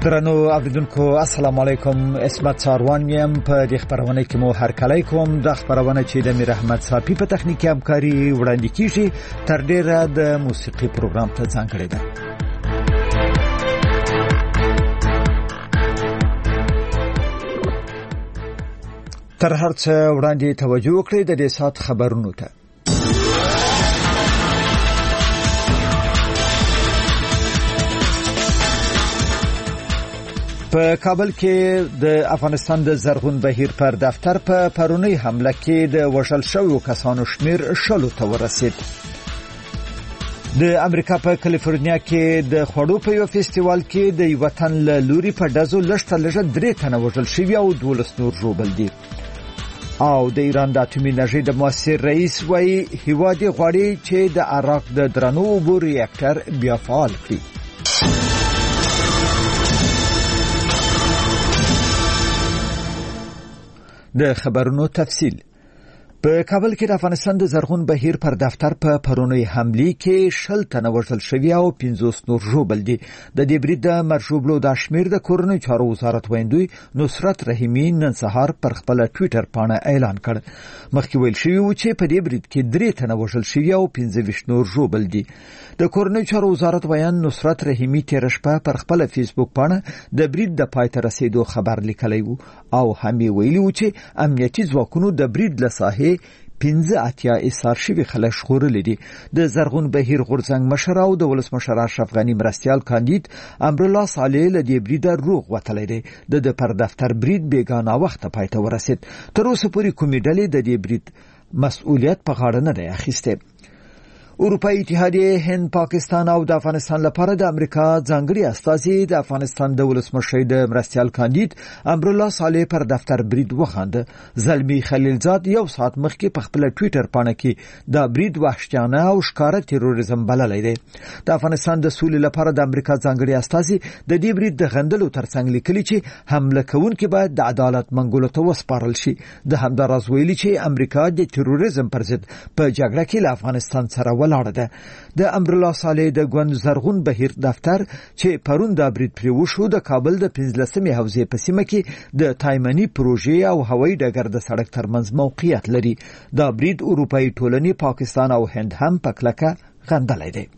درنو اوریدونکو السلام علیکم. اسمت ساروان یم. په دې خبرونه کې مو هر کله کوم د خبرونه چې د میر احمد صافي په تخنیکی همکاري وړاندې کیږي تر ډیره د موسیقي پروګرام ته ځانګړې ده. تر هر څه وړاندې توجه وکړئ د دې سات خبرونو ته. په کابل کې د افغانستان د زرغون بهیر پر دفتر په پرونی حمله کې د وژل شویو کسانو شمیر 60 ته ورسید. د امریکا په کالیفورنیا کې د خوړو په یو فستیوال کې د وطن له لوري په دزو لږه 3 تنه وژل شوی او 12 نور ژوبل دي. او د ایران د اټومي انرژي د مؤثر رئیس وایي هیواد غواړي چې د عراق د درنو اوبو ریاکټر بیا فعال کړي. د خبرونو تفصیل. په کابل کې د افغانستان د زرغون بهیر پر دفتر په پرونی حمله کې 60 تنه وژل شوی او 50 نور ژوبل دي. د دې برید د مرشوبلو د شمیر د کورنۍ چارو وزارت ویندوی نصرت رحیمی نن سهار پر خپل ټوئیټر باندې اعلان کړ. مخکې ویل شوی و چې په دې برید کې 3 تنه وژل شوی او 15 نور ژوبل دي. د کورنۍ چارو وزارت ویان نصرت رحیمی تیر شپه پر خپل فیسبوک باندې د برید د پای ته رسیدو خبر لیکلی و او هم ویلي و چې امنیتي ځواکونو د برید له ساحې 15 ایثار شوی خلک شغورل دي. د زرغون بهیر غورځنګ مشر او د ولسمشر اشرف غنی مرستیال کاندید امرالله صالح له دې برید روغ وتلی دی. د پر دفتر برید بیگانه وخت پای ته ورسید. تر اوسه پورې کومې ډلې د دې برید مسؤلیت په غاړه نه دی اخیسته. اروپایي اتحادیه هند پاکستان او د افغانستان لپاره د امریکا ځانګړي استازي د افغانستان د ولسمشر د مرستیال کاندید امرالله صالح پر دفتر برید وخاند. زلمی خلیلزاد یو ساعت مخکې په خپل ټوئیټر باندې کې د برید وحشیانه او ښکاره تروریزم بللی دی. د افغانستان د سولې لپاره د امریکا ځانګړي استازي د دې برید د غندلو ترڅنګ لیکلي چې حمله کوونکي باید د عدالت منګولو ته وسپارل شي. د همداراز ویلي چې امریکا د تروریزم پر ضد په جګړه کې له افغانستان سره لاړه ده. د امرالله صالح د ګوند زرغون بهیر دفتر چې پرون د برید پرې وشو د کابل د 15مې حوزې په سیمه کې د تایمنی پروژې او هوایي ډګر د سړک ترمنځ موقعیت لري. د برید اروپایي ټولنې پاکستان او هند هم په کلکه غندلی دی.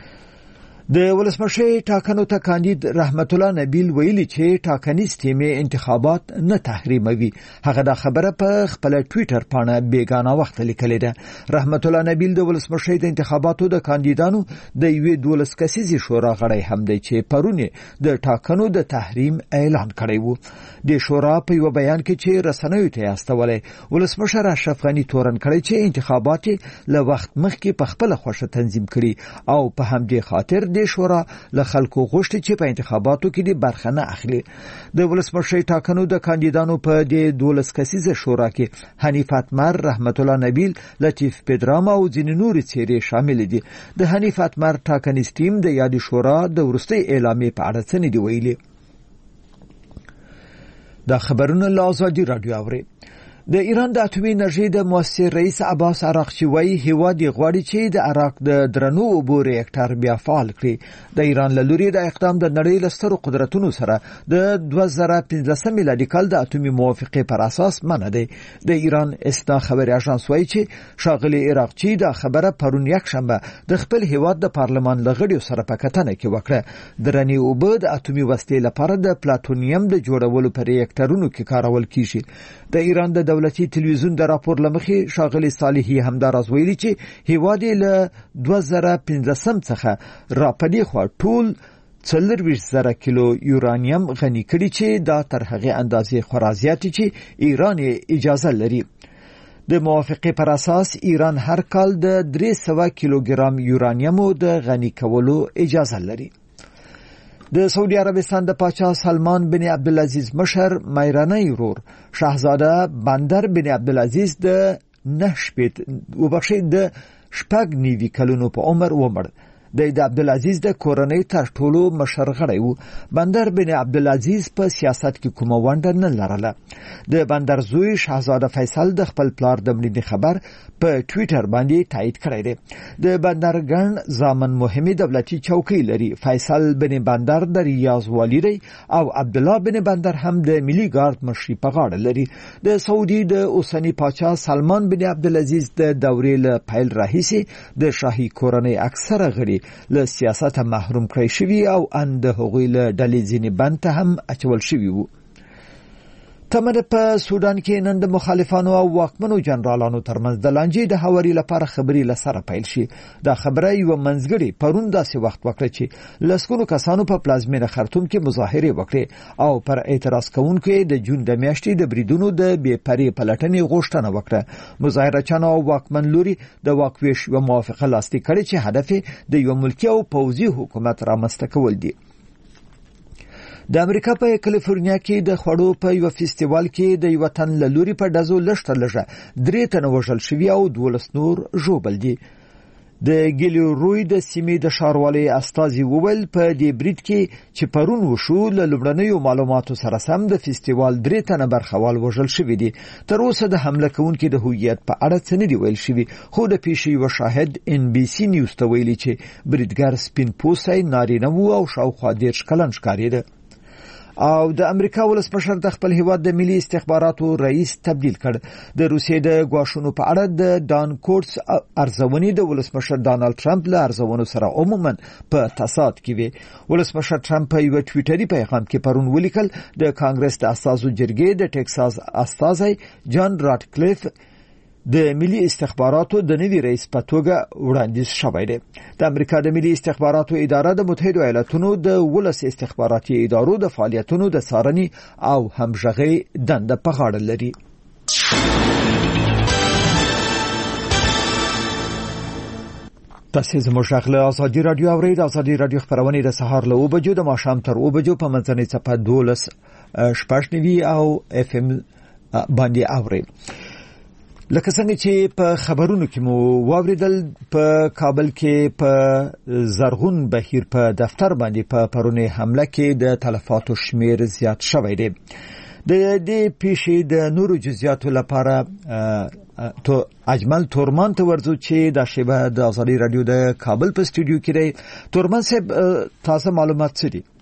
د ولسمشر ټاکنو ته کاندید رحمت الله نبیل ویلي چې ټاکنیز ټیمې انتخابات نه تحریموي. هغه دا خبره په خپل ټوئیټر باندې بیگانه وخت لیکلې ده. رحمت الله نبیل د ولسمشر د انتخاباتو د کاندیدانو د یوې 12 کسیزې شورا غړی هم دی چې پرونه د ټاکنو د تحریم اعلان کړی و. د شورا په یو بیان کې چې رسنیو ته استولې ولسمشر اشرف غنی تورن کړی چې انتخابات له وخت مخکې په خپل خوښه تنظیم کړي او په همدې خاطر د شورا له خلکو غوښتي چې په انتخاباتو کې د برخه نه اخلي. د ولسمشر ټاکنو د کاندیدانو په د 12 کسیزه شورا کې حنیف اتمر، رحمت الله نبیل، لطیف پدرام او ځینې نور څیرې شامل دي. د حنیف اتمر ټاکنیز ټیم د یادې شورا د وروستي اعلامیې په اړه څه نه دی ویلي. دا خبرونه له آزادي رادیو اوري. د ایران د اټومي انرژي د مؤثر رئیس عباس عراقچی وایي هیواد غواړي چې د عراق د درنو اوبو ریاکټر بیا فعال کړي. د ایران له لوري د اقدام د نړۍ له سترو قدرتونو سره د 2015 میلادي کال د اټومي موافقې پر اساس منع دی. د ایران اسنا خبري اژانس وایي چې شاغلي عراقچی دا خبره پرون یکشنبه د خپل هیواد د پارلمان لغړیو سره په کتنه کې وکړه. درنې اوبه د اټومي وسلې لپاره د پلاټونیم د جوړولو پر ریاکټرونو کې کارول کیږي. د ایران د دولتي تلویزیون د راپور لمخې شاغلي صالحي همداراز ویلي چې هیواد له 2015 څخه را پدې خو ټول 40,000 کیلو یورانیم غني کړي چې دا تر هغه اندازې خورا زیات چې ایران اجازه لري. د موافقې پر اساس ایران هر کال د 300 کیلوګرام یورانیم د غني کولو اجازه لري. د سعودي عربستان د پاچا سلمان بن عبدالعزیز مشر مایرانی ورور شاهزاده بندر بن عبدالعزیز د 9 کلونو په عمر ومړ. د عبدالعزیز د کورنۍ تر ټولو مشر غړی و. بندر بن عبدالعزیز په سیاست کې کومه ونډه نه لرله. د بندر زوی شاهزاده فیصل د خپل پلار د مړینې خبر په ټوئیټر باندې تایید کړی دی. د بندرګن ضامن مهمه دولتي چوکۍ لري. فیصل بن بندر د ریاض والی دی او عبدالله بن بندر هم د ملي ګارد مشري په غاړه لري. د سعودي د اوسنی پاچا سلمان بن عبدالعزیز د دورې له پیل راهیسې د شاهي کورنۍ اکثره غړي له سیاست محروم کړی شوي او ان د هغوی له ډلې ځینې بند ته هم اچول شوي وو. تمره په سودان کې نن د مخالفانو او واکمنو جنرالانو ترمنځ د لانجې د هواري لپاره خبري لسره پیل شي. دا خبره یو منځګړی پرون داسې وخت وکړه چې لسګونو کسانو په پلازمینه خرطوم کې مظاهره وکړه او پر اعتراض کوونکو د جون د میاشتې د بریدونو د بې پرې پلټنې غوښتنه وکړه. مظاهرچیان او واکمن لوري د واکويش یو موافقه لاسلیک کړي چې هدف د یو ملکي او پوځي حکومت رامنځته کول دي. د امریکا په کالیفورنیا کې د خوړو په یو فستیوال کې د یو تن له لوري په دزو لشته لږه 3 تنه وژل شوي او 12 نور ژوبل دي. د ګیلروی د سیمې د ښاروالۍ استازي وویل په دې برید کې چې پرون وشو له لومړنیو معلوماتو سره سم د فستیوال 3 تنه برخوال وژل شوي دي. تر اوسه د حمله کوونکو د هویت په اړه څه نه دی ویل شوي، خو د پیښې یو شاهد NBC نیوز ته ویلي چې بریدګر سپین پوستی نارینه وو او شاوخوا 10 کلن ښکارېده. او د امریکا ولسمشر د خپل هیواد د ملي استخباراتو رئیس تبدیل کړ. د روسیې د غواښونو په اړه د ډان کورټس ارزونې د ولسمشر ډانلډ ټرمپ له ارزونو سره عموما په تضاد کې وي. ولسمشر ټرمپ په یو ټویټري پیغام کې پرون ولیکل د کانګرس د اساسو جرګې د ټکساس استازي جان راټکلیف د ملي استخباراتو د نوي رئیس په توګه وړاندیز شوی دی. د امریکا د ملي استخباراتو اداره د متحده ایالاتونو د ولس استخباراتي ادارو د فعالیتونو د څارنې او همغږۍ دنده په غاړه لري. تاسو زموږ غږ له ازادي رادیو اورئ. د ازادي رادیو خبرونه د سهار له 9 بجو د ماښام تر 9 بجو په منځنۍ صفحه 12 او FM باندې اورئ. لکه څنګه چې په خبرونو کې مو واوریدل، په کابل کې په زرغون بهیر په دفتر باندې په پرونی حمله کې د تلفاتو شمیر زیات شوی دی. د دې پیښې د نورو جزئیاتو لپاره اجمل تورمان ته ورځو چې د شبه د ازادي رادیو د کابل په استودیو کې دی. تورمان صاحب، تازه معلومات څه دي؟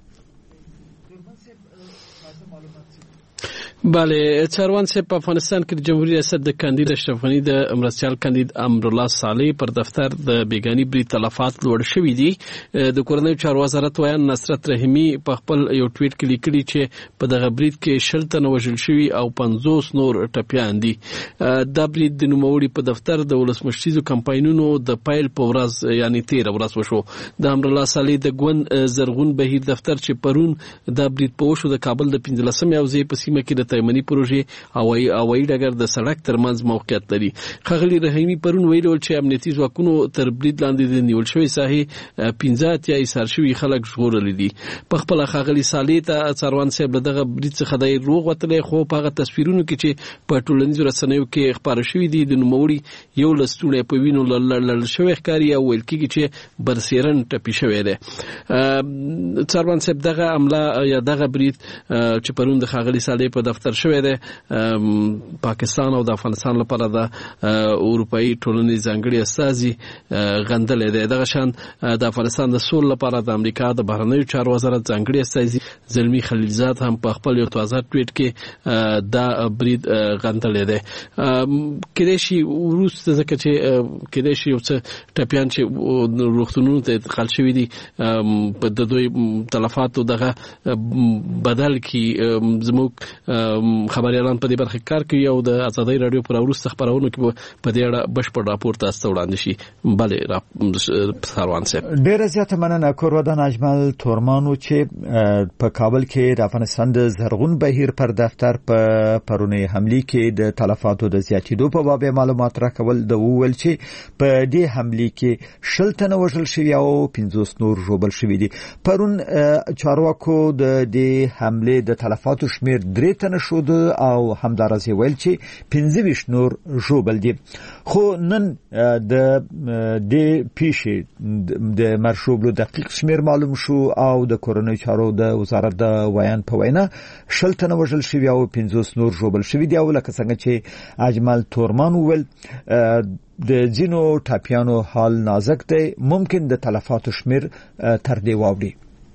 بله، چاروان صاحب په افغانستان کې د جمهوریت ریاست د کاندید اشرف غنی د مرستیال کاندید امرالله صالح پر دفتر د بیگانی برید تلفات لوړ شوي دي. د کورنۍ چارو وزارت ویان نصرت رحیمی په خپل یو ټویټ کې لیکلي چې په دغه برید کې 60 تنه وژل شوي او 50 نور ټپیان دي. دا برید د نوموړي په دفتر د ولسمشریزو کمپاینونو د پیل په ورځ یعنی 13 ورځ وشو. د امرالله صالح د ګوند زرغون بهیر دفتر چې پرون دا برید په وشو د کابل د 15 اوځې په سیمه کې د تایمنی پروژې هوایي ډګر د سړک ترمنځ موقعیت لري. ښاغلي رحیمی پرون ویلي چې امنیتي ځواکونو تر برید لاندې د نیول شوی ساحې 15 یا ایثار شوي خلک ژغورلي دي. په خپل ښاغلي صالح ته څاروان صاحب دغه برید څخه د روغ وتلې، خو په هغه تصویرونو کې چې په ټولنیزو رسنیو کې خبره شوې دي د نوموړي یو لستونه په وینو لړل شوی ښکاري او ویل کېږي چې برسیرن ټپي شوی دی. څاروان صاحب دغه عمله یا دغه برید چې پرون د ښاغلي صالح په دفتر شوی دی پاکستان او د افغانستان لپاره د اروپאי ټولنې ځانګړي استازي غندلې ده. دغه شان د افغانستان د سول لپاره د امریکا د بهرنیو چارو وزارت ځانګړي استازي زلمی خلیلزاد هم په خپل یو تازه ټویټ کې دا برید غندلې ده. کله شي وروسته ځکه چې کله شي یو څه ټپیان چې روغتونونو ته انتقال شوی دي په د دوی تلفاتو دغه بدل کی زموږ خبريالان په دې برخه کار کوي او د ازادي رادیو پر وروسته خبرونو کې په دې اړه بشپړ راپور تاسو وړاندې شي. بله څاروان صاحب، ډیره زیاته مننه. کورودان اجمل تورمانو چې په کابل کې د افغانستان د زرغون بهیر پر دفتر په پرونی حمله کې د تلفاتو د زیاتېدو په باب معلومات راکول د وویل چې په دې حمله کې 60 تنه وژل شوي او 50 نور ژوبل شوي دي. پرون چارواکو د دې حمله د تلفاتو شمیر 3 تنه شود او همدارس ویل چې 25 نور ژوبل دي. خو نن د پیښې د مرشوبلو دقیق شمیر معلوم شو او د کورونی چارو د وزارت د ویان په وینا 10 تنه وژل شوی او 50 نور ژوبل شوی دی. او لکه څنګه چې اجمل تورمان ویل د ځینو ټاپیانو حال نازک دی، ممکن د تلفاتو شمیر تر دې واوړي.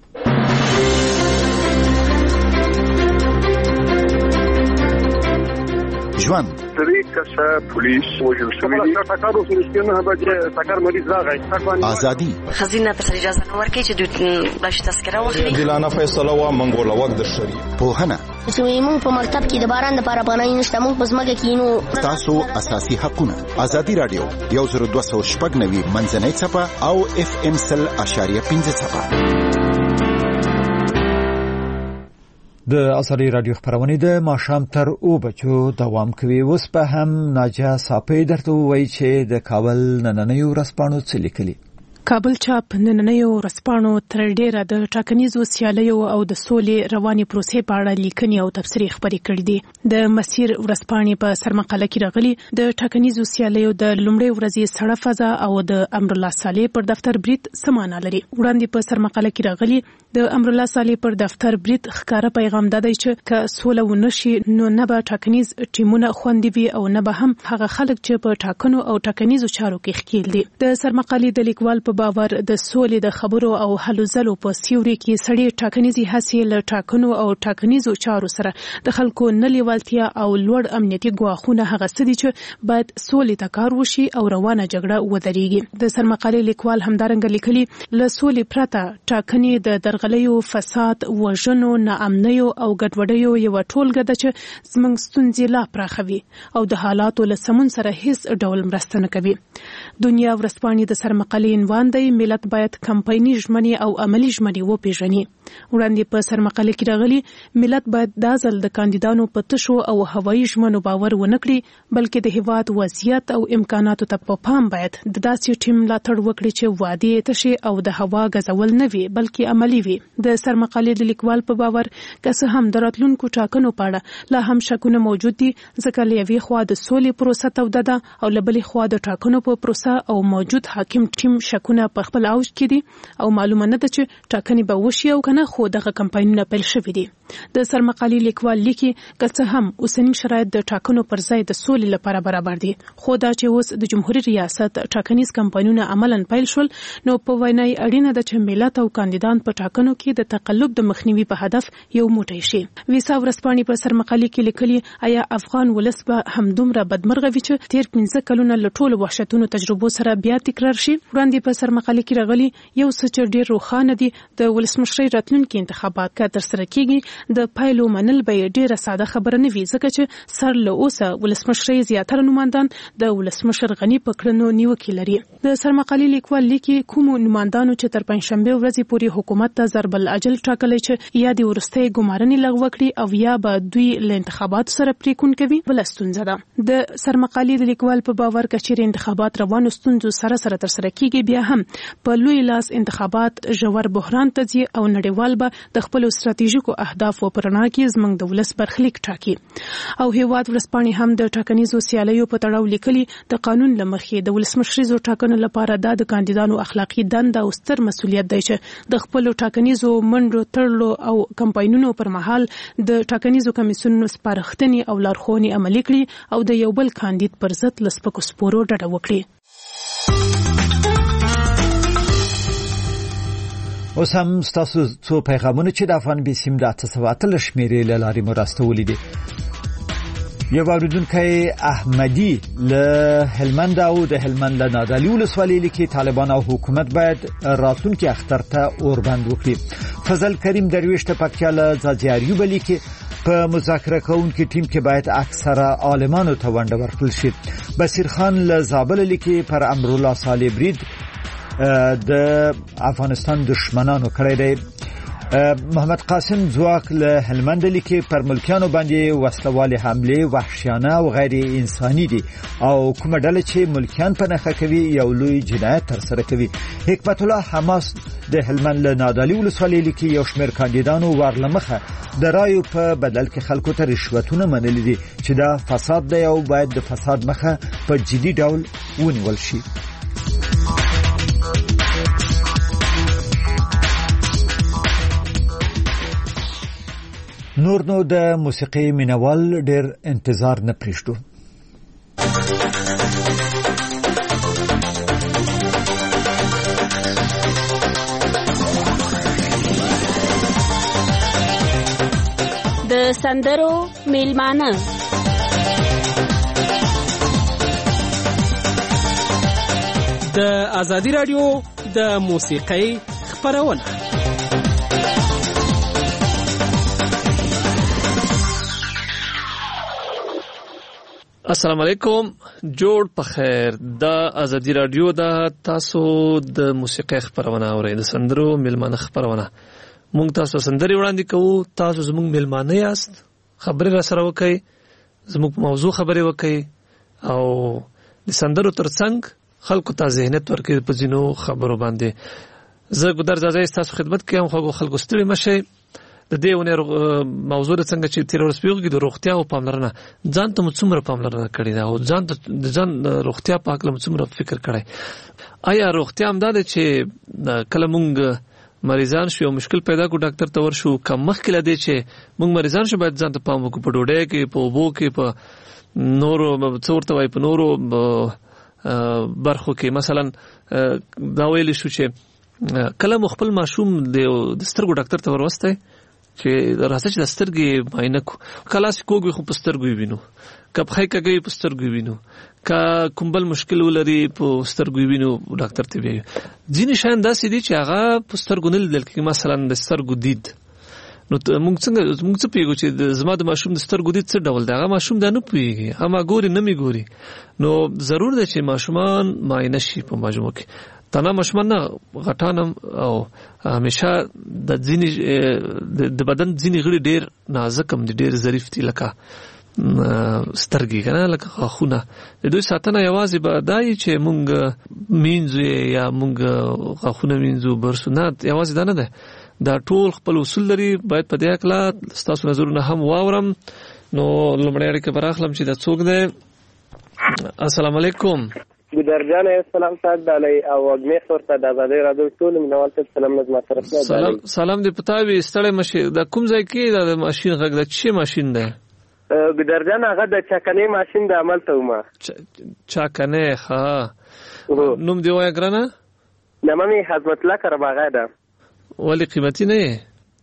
ژوند پولیس وجل شوی ټاکارو سره به ټاکار مریض راغی ازادي خزینه ته اجازه نه ورکړي چې دوی باش تذکره واخلي. دلانه فیصله وا منګول وخت د شری پوهنه چې موږ په مکتب کې د باران لپاره پناه نشته، موږ په ځمکه کې نو تاسو اساسي حقونه. ازادي رادیو 102.9 منځنۍ صفه او FM 100.5 صفه. د ازادي رادیو خبرونه د ماښام تر 2 بجو دوام کوي. اوس په هم ناجا صاحب درته وایي چې د کابل نننیو ورځپاڼو څه لیکلي. کابل چاپ نننیو ورځپاڼو تر ډیره د ټاکنیزو سیالیو او د سولې رواني پروسې په اړه لیکنې او تبصرې خبرې کړې دي. د مسیر ورځپاڼې په سرمقاله کې راغلي د ټاکنیزو سیالیو د لومړۍ ورځې سړه فضا او د امرالله صالح پر دفتر برید سمانه لري. وړاندې په سرمقاله کې راغلي د امرالله صالح پر دفتر برید ښکارا پیغام دادی چې که سوله ونشي نو نه به ټاکنیز ټیمونه خوندي وي او نه به هم هغه خلک چې په ټاکنو او ټاکنیزو چارو کې ښکیل دي. د سرمقالې د لیکوال په باور د سولې د خبرو او هلو ځلو په سیوري کې سړي ټاکنیزي هڅې له ټاکنو او ټاکنیزو چارو سره د خلکو نه لیوالتیا او لوړ امنیتي ګواښونه هغه څه دي چې باید سولې ته کار وشي او روانه جګړه ودرېږي. د سرمقالې لیکوال همدارنګه لیکلي له سولې پرته ټاکنې د درغلیو، فساد، وژنو، ناامنیو او ګډوډیو یو ټولګه ده چې زموږ ستونزې لا پراخوي او د حالاتو له سمون سره هیڅ ډول مرسته نه کوي. دنیا ورځپاڼې د سرمقالې عنوان دی ملت باید کمپایني ژمنې او عملی ژمنې وپیژني. وړاندې په سرمقاله کې راغلي ملت باید دا ځل د کاندیدانو په تشو او هوایي ژمنو باور ونه کړي، بلکې د هیواد وضعیت او امکاناتو ته په پام باید د داسې ټیم ملاتړ وکړي چې وعدې تشي او د هوا غځول نه وي بلکې عملی وي. د سرمقالې د لیکوال په باور که څه هم د راتلونکو ټاکنو په اړه لا هم شکونه موجود دي، ځکه له یوې خوا د سولې پروسه توده ده او له بلې خوا د ټاکنو په پروسه او موجود حاکم ټیم شکونه په خپل اوج کې دي او معلومه نه ده چې ټاکنې به وشي او کنه، خو دغه کمپاینونه پیل شوي دي. د سرمقالې لیکوال لیکي که څه هم اوسنی شرایط د ټاکنو پر ځای د سولې لپاره برابر دي، خو دا چې اوس د جمهوریت ریاست ټاکنیز کمپاینونه عملاً پیل شول نو په وینای اړینه ده چې ملت او کاندیدان په ټاکنو کې د تقلب د مخنیوي په هدف یو موټی شي. ویسا ورځپاڼې په سرمقالې کې لیکلي آیا افغان ولس به همدومره بدمرغه وي چې تیر 15 کلونه له ټولو وحشتونو تجربو سره بیا تکرار شي. وړاندې په سرمقالې کې راغلي یو څه چې ډیر روښانه دي د ولسمشرۍ راتلونکي انتخابات که ترسره کیږي د پایلو منل به ډیره ساده خبره نه وي، ځکه چې سر له اوسه ولسمشرۍ زیاتره نمایندان د ولسمشر غنی په کړنو نیوکې لري. د سرمقالې لیکوال لیکي کومو نمایندانو چې تر پنځشنبه ورځې پورې حکومت ته ضرب الاجل ټاکلی چې یا د ورستۍ ګمارنې لغوه کړي او یا به دوی له انتخاباتو سره پریکون کوي بل ستونزه ده. د سرمقالې د لیکوال په باور کچېرې انتخابات روانو ستونزو سره ترسره کیږي بیا هم په لوی لاس انتخابات ژور بحران ته ځي او نړیوال به د خپل ستراتیژیکو اهدافو پر رڼا کې زموږ د ولس برخلیک ټاکي. او هیواد ورځپاڼې هم د ټاکنیزو سیالیو په تړاو لیکلي د قانون له مخې د ولسمشریزو ټاکنو لپاره د کاندیدانو اخلاقی دنده او ستر مسولیت دی چې د خپل ټاکنیزو منډو تړلو او کمپاینونو پر مهال د ټاکنیزو کمیسیونونو سپارښتنې او لارښوونې عملي کړي او د یو بل کاندید پر ضد لسپکو سپورو ډډه وکړي. اوس هم ستاسو څو پیغامونه چې د افغان بیسیم د 813 شمیرې له لارې مرستولې دي. یو اوریدونکی احمدی له هلمند او د هلمند له نادعلي ولسوالۍ لیکي طالبان او حکومت باید راتلونکي اختر ته اوربند وکړي. فضل کریم درویش ته پکتیا له ځاځیاریو لیکي په مذاکره کوونکي ټیم کې باید اکثره عالمانو ته ونډه ورکړل شي. بصیر خان له زابل لیکي پر امرالله صالح برید د افغانستان دشمنانو کړی دی. محمد قاسم ځواک له هلمند لیکي پر ملکیانو باندې وسلوالې حمله وحشیانه او غیر انساني دي او کومه ډله چې ملکیان په نخښه کوي یو لوی جنایت تر سره کوي. حکمت الله حماس د هلمند له نادعلي ولسوالۍ لیکي یو شمېر کاندیدانو ورلمخه د رایو په بدل کې خلکو ته رشوتونه منلي دي چې دا فساد دی او باید د فساد مخه په جدي ډول ونیول شي. نور نو د موسیقي مینوال ډېر انتظار نه پریږدو. د سندرو میلمانه د آزادی رادیو د موسیقي خبرونه. السلام علیکم، جوړ په خیر. د آزادی رادیو د تاسو د موسیقي خبرونه اورئ، د سندرو میلمانه خبرونه. مونږ تاسو سندري وړاندې کوو، تاسو زموږ میلمانه یاست، خبرې را سره وکړئ، زموږ موضوع خبرې وکړئ او د سندرو ترڅنګ خلکو ته ذهنیت ورکړي په ځینو خبرو باندې. زه ګودر زاده تاسو خدمت کوم، خو خلکو ستړي مشئ. د دې ونې موضوع څنګه چې تیر ورځ پیوږي د روغتیا او پاملرنه، ځان ته څومره پاملرنه کړې ده او ځان روغتیا په اړه څومره فکر کړی؟ آیا روغتیا هم ده چې کله مونږ مریضان شو مشکل پیدا کو ډاکټر ته ورشو کم مخکې لدی چې مونږ مریضان شو باید ځان ته پام وکړو، په ډوډۍ کې، په اوبو کې، په نورو څورته وای، په نورو برخو کې. مثلا دا ویل شو چې کله مخبل ماشوم د سترګو ډاکټر ته وروسته چې راځي چې د سترګې معاینه کو، کلاس کوګي خو په سترګو وینو، کپ خای کګي په سترګو وینو، کا کومبل مشکل ولري په سترګو وینو ډاکټر ته ویو. ځینې شان داسې دي چې هغه په سترګو نه لیدل کېږي، مثلا د سترګو دید. نو موږ څه پیږو چې زما د ماشوم د سترګو دید څه ډول دی؟ هغه ماشوم دا نه پیږي، هغه ګوري نه می ګوري. نو ضرور ده چې ماشومان معاینه شي په مجموع کې. تنه ماشومان نه غټانم او همیشه د ځینې د بدن ځینې غړي ډېر نازک هم دي، ډېر ظریف دي، لکه سترګې کنه، لکه غاښونه. د دوی ساتنه یوازې به دای چې مونږ مینځو یا مونږ غاښونه مینځو برسونه، یوازې دا نه ده، دا ټول خپل اصول لري. باید په دې اړه ستاسو نظرونه هم واورم. نو لومړی اړیکه براخلم چې دا څوک دی. السلام علیکم. ګودرجان السلام صاحب علی او اګنیس ورته د آزادۍ رادیو ټول منوال ته سلام نظم طرفه. سلام دې پتاوي ستړی مشه. دا کوم ځای کې د ماشين غږ د چی ماشين ده؟ ګودرجان هغه د چاکنې ماشين د عمل ته ومه. چاکنې ها. نوم دی وای ګرانه؟ نامه حضرت الله کرباغه ده. ولی قیمتي نه؟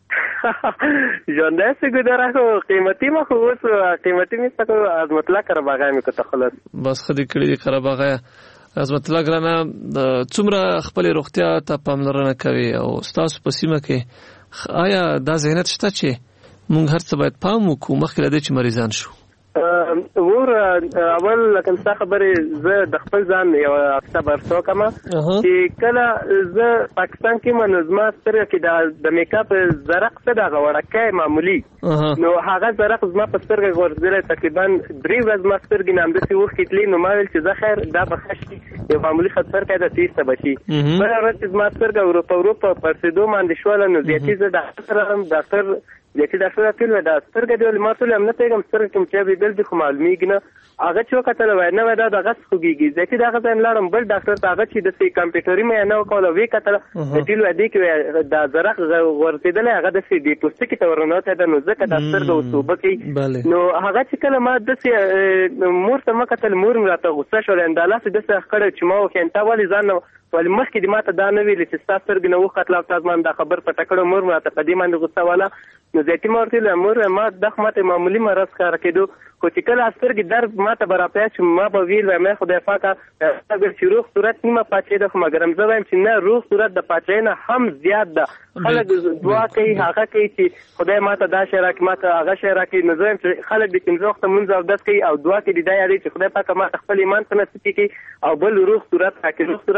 ژوندۍ سه ګودره خو قیمتي ما خو اوس قیمتي می څه حضرت الله کرباغه می کوته خلاص. بس خدي کړي کرباغه. حضرت الله ګرانه څومره خپل روغتیا ته پاملرنه کوي او تاسو په سیمه کې آیا دا ذهنیت شته چې مونږ هر څه باید پام وکړو مخکې له دې چې مریضان شو؟ ور اول لکه څه خبرې زه د خپل ځان یو خبر څوکم چې کله زه پاکستان کې منظمه سترګه کې د میک اپ زرق څه د غوړکه معمولی نو هغه زرق زما په سترګه ورځله تقریبا 3 ورځې ما سترګې نام د سی وخت کتلی نو ما ویل چې زه خیر دا بخښتي یو معمولی خطر کې د 30 بشي بل ورځ ما سترګه اروپا پرسیدو باندې شو نو زیاتی زه ډاکټر یکی ډاکټر ټول ودا سترګې د ماته هم نه پیغام سترګې کوم چې به دل خو معلومیږي نه هغه چې وکړل وای نه ودا د غس خوږیږي ځکه دا غته لاړم بل ډاکټر ته هغه چې د سي کمپیوټري مې نه وکول وی کتل د ټیل ودی کې د زرق ورتیدل هغه د سي ډي پوسټ کې تورنه ته د نو ځکه د سترګې وسوبه کې نو هغه چې کله ما د سي مور ته مکتل مور مراته غوسه شول انداله د څه خړې چې ما وکینتا ولی ځان ولې مخکې د ماته دا نه ویل چې تاسو سترګې نه وختل او تاسو باندې خبر پټ کړو مور ماته په دې باندې غوسه والا نو ځکه مورته له مور ما د خمته معمولی مرز کار کېدو خو چې کله سترګې درد ماته برابر چې ما به ویل مې خدای پاکه اگر چې روغ صورت نیمه پاتې ده خو مګرم زه وایم چې نه روغ صورت د پاتې نه هم زیات ده خلک دعا کوي هغه کوي چې خدای ماته دا شی راکړي ماته هغه شی راکړي نو زه وایم چې خلک د کوم وخت مونږ او داس کوي او دعا کوي د دای چې خدای پاک ما خپل ایمان ته نصیب کړي او بل روغ صورت راکړي روغ صورت هم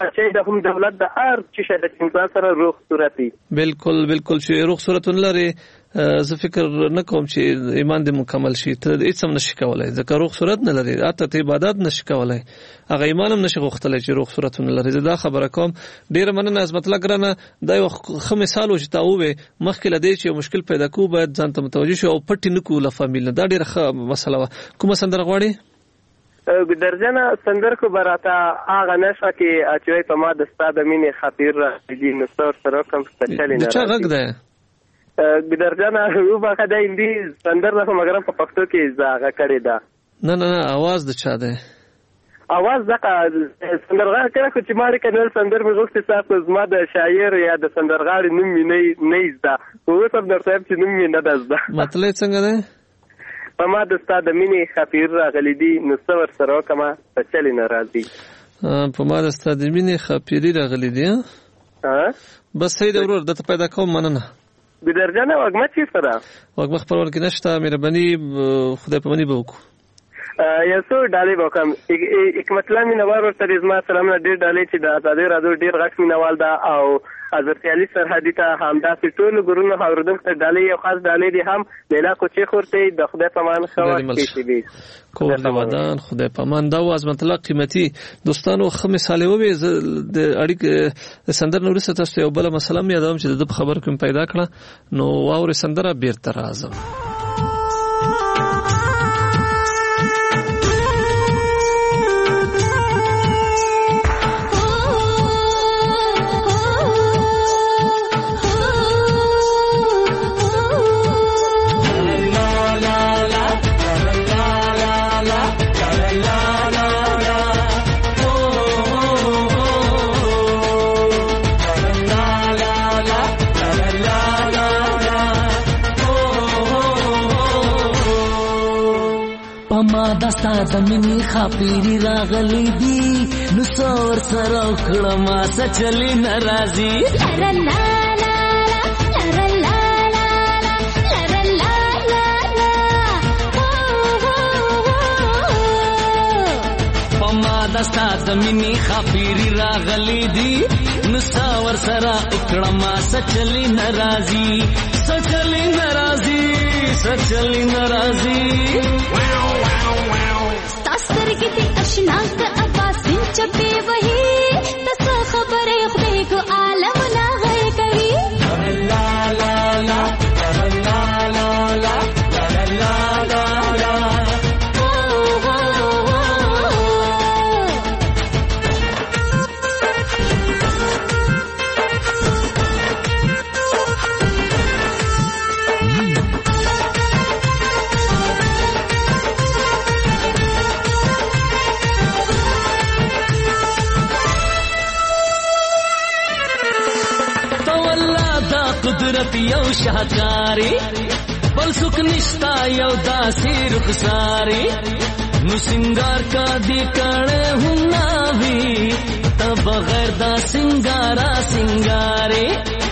چې د هم دولت د هر چې شته انسان سره روغ صورت وي. بالکل چې روغ صورت لري زه فکر نه کوم چې ایمان دې مکمل شي ته هیڅ هم نشي کولای ځکه روغ صورت نه لري اته عبادت نشي کولای هغه ایمان هم نشي غوښتلی چې روغ صورت نه لري. دا خبره کوم ډیره مننه عظمت الله ګرانه دا یو ښه مثال و چې تا ووې مخکې له دې چې یو مشکل پیدا کوو باید ځان ته متوجه شو او پټ نه کړو له فامیل نه. دا ډیره ښه مسله وه. کومه سندره غواړې؟ درجنه سندر کو براته هغه نشه کې اچوي په ما د ستا د مینې خاطر راځي نو سره کوم څه چلی نه چا غږ ده درجنه یو باخه د هندي سندر نه مګرم په پښتو کې زاغه کړی ده. نه आवाज د چا ده؟ आवाज دغه سندرغاړي کړه چې ماري کنل سندر مې غوښتي تاسو زما د شاعر یا د سندرغاړي نوم مې نه زده خو سم در صاحب چې نوم مې نه ده. مطلب څنګه ده؟ په ما د ستا د مینې خاطر راغلی دي نو څور سره کما په چلی ناراضي. په ما د ستا د مینې خاطر راغلی دي بس صحیح ده ورور دته پیدا کوم مننه. بدرجنه وګمه چې سره وګمه خبرول کې نشته مهرباني خدای په منی به وکړو. یو څو ډالۍ وکم حکمت الله مینوال ورته زما سلامونه ډېر ډالۍ چې د ازادۍ راډیو ډېر غټ مینوال ده او حضرت علي سرحدي ته همداسې ټولو ګورونو اوریدونکو ته ډالۍ یو خاص ډالۍ دي هم لیلا کوچې خورته د خدای په امان ښه کور د ودان خدای په امان. دا عظمت الله قیمتي دوستانو ښه مثال وې د اړیک سندر نور څه تاسو یو بل مسله مې یادوم چې د خبر کوم پیدا کړه نو واورې سندره بیرته راځم. دستا د مینې خاطرې راغلي دي نو څور سره وکړه ما څه چلی ناراضي. په ما دستا د مینې خاطرې راغلي دي نو څور سره وکړه ما څه چلی ناراضي. سچلی ناراضي ستاسر کې د اشناک عباس بن چپی وਹੀ تس خبره خدای کو عالم لا غي کوي. لا لا لا لا لا لا قدرت یو شاهکاری بل څوک نشتا یو داسې رخساری نو سنگار کا دی کړه هم ناوی ته بغیر دا سنگارا سنگاري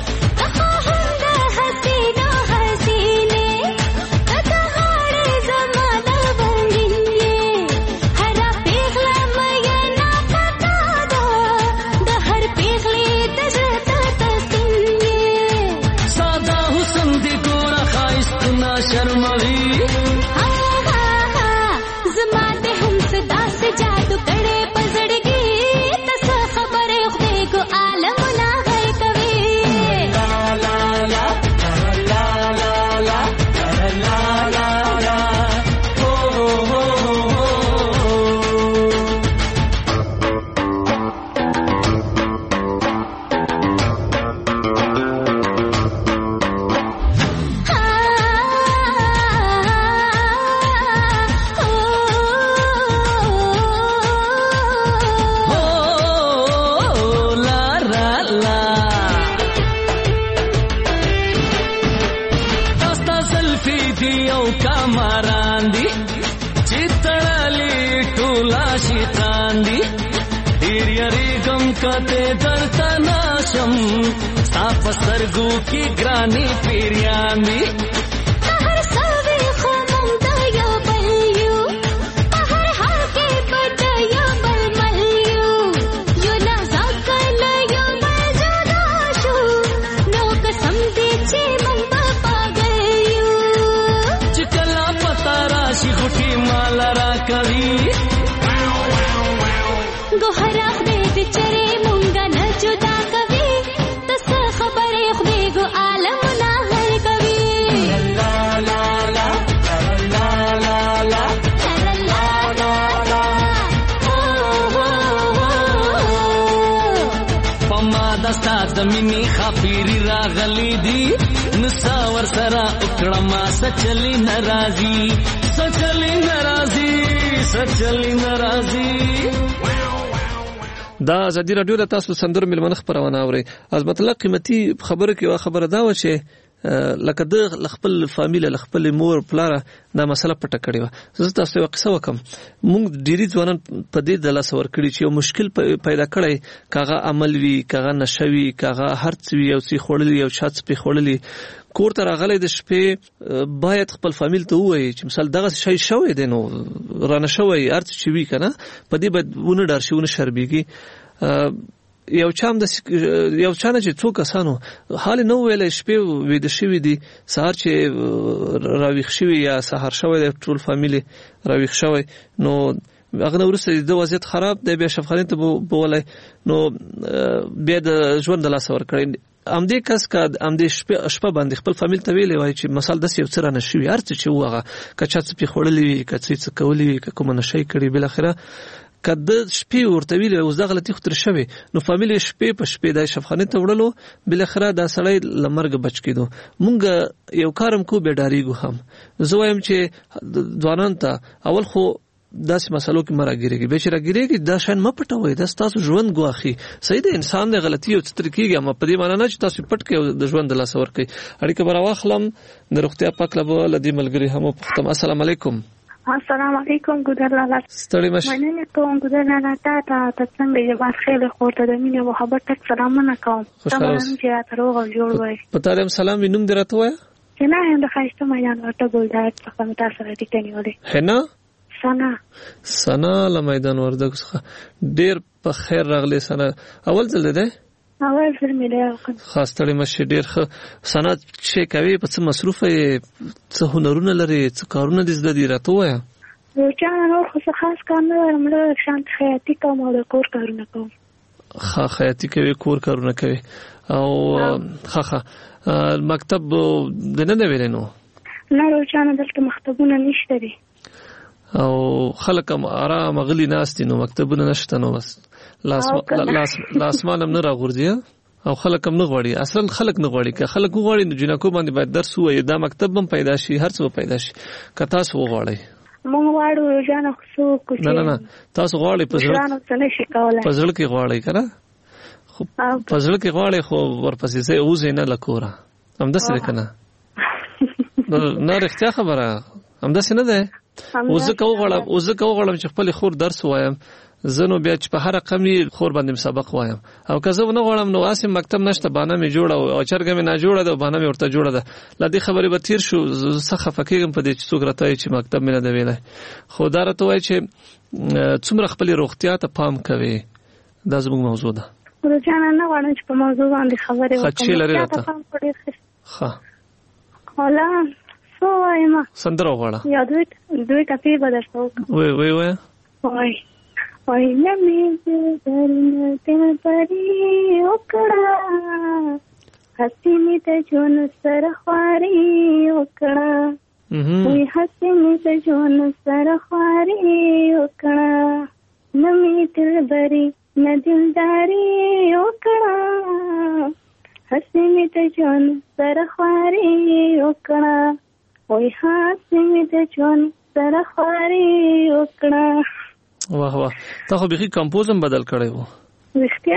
کته درته ناشم صاف سرګو کی ګرانی پیریان دی هر سوي خو مونږ یو بل یو هر حال کې پټ یو بل مل یو لا زک کوي ګوهره خدای دې چرې مونږه نه جدا کوي تاسو خبرې خدای ګو عالم نه هر کوي لا لا لا لا لا لا پما دستا د مینې خاپيري راغلي دي نسا ور سره وکړه ما سچلي ناراضي دا ازادي رادیو د تاسو سندرو ملمنه خبرونه اوري عظمت الله قیمتي خبره کې وا خبره دا و چې لکه د خپل فامیل خپل مور پلاره دا مسله پټه کړې و زه تاسو یو قصه وکم موږ ډیری ځوانان په دې د لاس ور کړی چې یو مشکل پیدا کړی کاغه عمل وی کاغه نشوي کاغه هرڅ وی او سی خړلې او شات په خړلې کور ته راغلي د شپې باید خپل فامیل ته وایي چې مثال دغه شی شوی دی نو رانه شوی هرڅ چې وی کنه په دې باید ونه ډار شي ونه شربېږي یو چا نه چې څو کسانو حال نو ویل شپې وید شوی دي سهار چې راويخ شوی یا سهار شوی د ټول فامیل راويخ شوی نو هغه ورسره د وضعیت خراب دی بیا شفخانه ته بولای نو بیا د ژوند د لاس ور کړی امدې کس کا امدې شپه باندې خپل فامیل ته ویلې وای چې مثال د یو څه نه شوی هرڅ چې وغه کچا څه په خړلې وي کڅې څه کولې کوم نشي کړی بل اخره کده شپې ورته ویل اوس د غلطي خطر شوی نو فامیل شپې په شپې د شفخانه ته وړلو بل اخره دا سړی لمرګ بچ کېدو مونږ یو کارم کو به ډاریګو هم زه وایم چې ځوانان ته اول خو داس مسلو کې مراګریږي به چې راګریږي دا شان م پټوي دا تاسو ژوند ګواخي صحیح ده انسان د غلطي او ستر کیږي اما په دې معنی نه چې تاسو پټ کې د ژوند د لاس ور کوي اړیکه براواخلم د روغتیا پاک لبو لدی ملګری هم پختم السلام علیکم السلام علیکم ګودر لاله ستړي مشه مننه کوم ګودر لاله تا څنګه یې باز خیلی خورته د مینې محبت تک سلامونه کوم تمام چې تاسو جوړ وای پتا لرم سلام وینم درته وای نه هم د خاصه میدان ورته ګولدار څخه تاسو راځي کنيولې هنه سنا له میدان وردګ څخه ډیر په خیر راغلی سنا اول ځل ده اول ځل مې له خاص تړي مشه ډیر سنا چې کوي په څه مصروفه څه هنرونه لري څه کارونه دي زده دي راته وای چا نور خو خاص کار نه مړ شانت خیاطي کوم او د کور کارونه کوم خیاطي کوي کور کارونه کوي او مکتب د نه ویلنو نه روچانه دلته مکتبونه نشته دي او خلک هم آرام غلي ناستي نو مکتبونه نشته نو بس لاسمان هم نه راغورځي او خلک هم نه غواړي اصلا خلک نه غواړي که خلک غواړي نو جنکو باندې باید درس وایي دا مکتب هم پیدا شي هر څه پیدا شي که تاسو غواړئ مونږ غواړو روزانه خو کوشش نه تاسو غواړئ په زړه کې غواړئ کنه خو په زړه کې غواړئ خو ورپسې زه اوسې نه لکوره همداسې کنه نه رښتیا خبره همداسې نه ده وزه کوغړم چې خپل خور درس وایم زنو بیا چې په هر رقمي خور باندې سبق وایم او که زه نه غواړم نو واسه مکتب نشته بانه می جوړه او چرګه می نه جوړه ده بانه می ورته جوړه ده لدی خبرې به تیر شو څخه فکرم په دې چې څوک راته چې مکتب می نه دی ویلای خو دا راته وای چې څومره خپل روغتیا ته پام کوي دا زموږ موضوع ده ورجانه نه غواړم چې په موضوع باندې خبرې وکړم ښه حالا سوایما سندره وغواړه یا دوی کافي بدر څوک وای نمې درنه پری وکړه حسینه ته جون سره خواري وکړه وای حسینه ته جون سره خواري وکړه نمې دلبري ندلداري وکړه حسینه ته جون سره خواري وکړه وای حسینه ته جون سره خواري وکړه واه تا خو بخي کمپوزم بدل کړی وو وختیا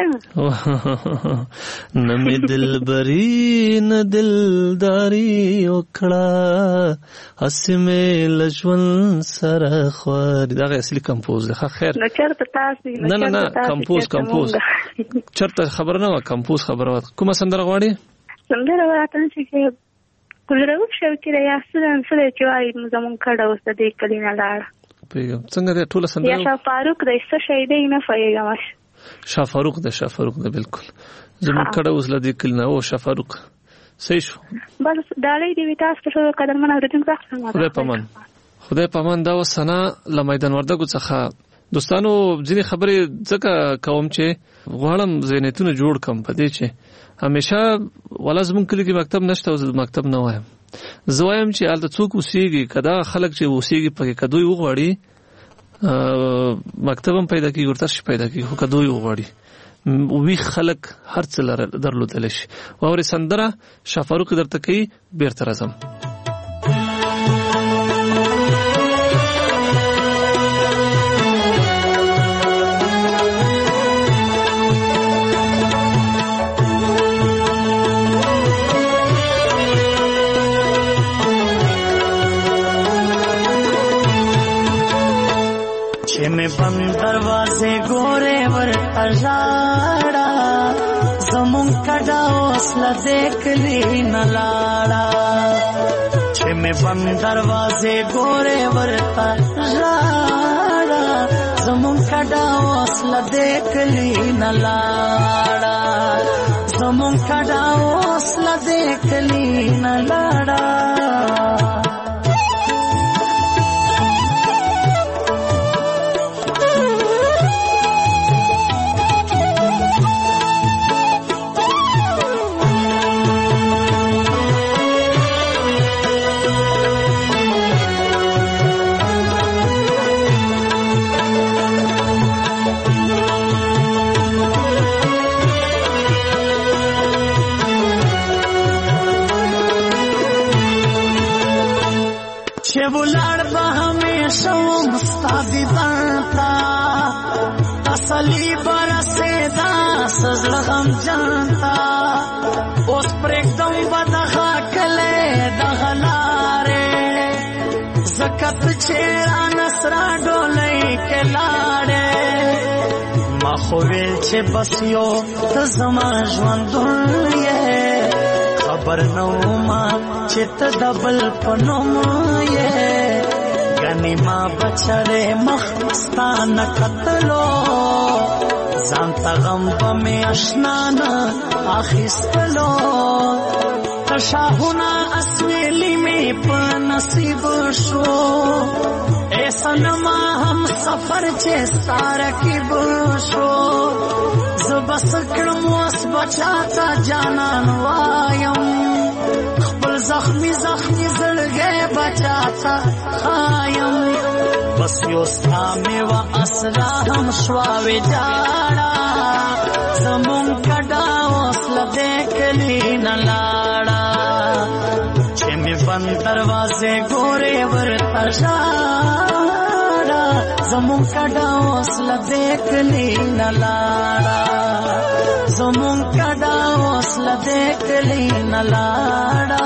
نمې دلبري نه دلداري وکړه اسمه لجون سره خوار دا اصلي کمپوز ده خیر نو چرته تاسو نه کمپوز چرته خبر نه و کمپوز خبره کومه سندره غواړي سندره راته چې کولرو شو کې یا سره چې وایي زمون کډه وسته دې کلینا لاړ پیغام څنګه د ټوله سندره یا شاه فاروق د څه شي دی نه فایګم شاه فاروق ده بالکل زموږ کډه اوس لدی کلنه او شاه فاروق صحیح شو بس دالې دی تاسو ته قدر منه ورته څنګه خدای پامان خدای پامان دا وسنه لمیدان وردګو څخه دوستانو ځینې خبرې ځکه کوم چې غواړم ذهنیتونه جوړ کم په دې چې همیشه ولا زمونږ کلی کې مکتب نشته او مکتب نه وایم زه وایم چې هلته څوک اوسېږي کدا خلک چې اوسېږي پکې کدوی وغواړي مکتب هم پیدا کېږي ورته شي پیدا کېږي خو کدوی وغواړي وی خلک هر څه درلودلی شي واورې سندره شاه فاروق درته کوي بیرته راځم बंद दरवाजे गोरे वर अजाड़ा ज़मुन कड़ा हौसला देख ली न लाड़ा छे में बंद दरवाजे गोरे वर अजाड़ा ज़मुन कड़ा हौसला देख ली न लाड़ा ज़मुन कड़ा हौसला देख ली न लाड़ा तसली बरसे दास जगम जानता उस पर एकदम बदखा कले दहलारे जकत चेरा नसरा डोले के लाड़े मखोवेल छे बसियो तजमा ज्वंदुये खबर नौमा चित दबल पनोये गनीमा बचरे मखस्तान कतलो जानता गम में अशनान आखिस्तलो तशाहुना असवेली में नसीब शो ऐसा नमा हम सफर चे सारा की बुशो जबस क्रमोस बचाता जानन वायम जख्मी जख्मी जल गए बचाता खायम बस योस्ता में व असरा हम श्वावे जाड़ा ज़मुन कड़ा हौसला देख ली न लाड़ा छे में बंद दरवाजे गोरे वर तजाड़ा ज़मुन कड़ा हौसला देख ली न लाड़ा ज़मुन कड़ा हौसला देख ली न लाड़ा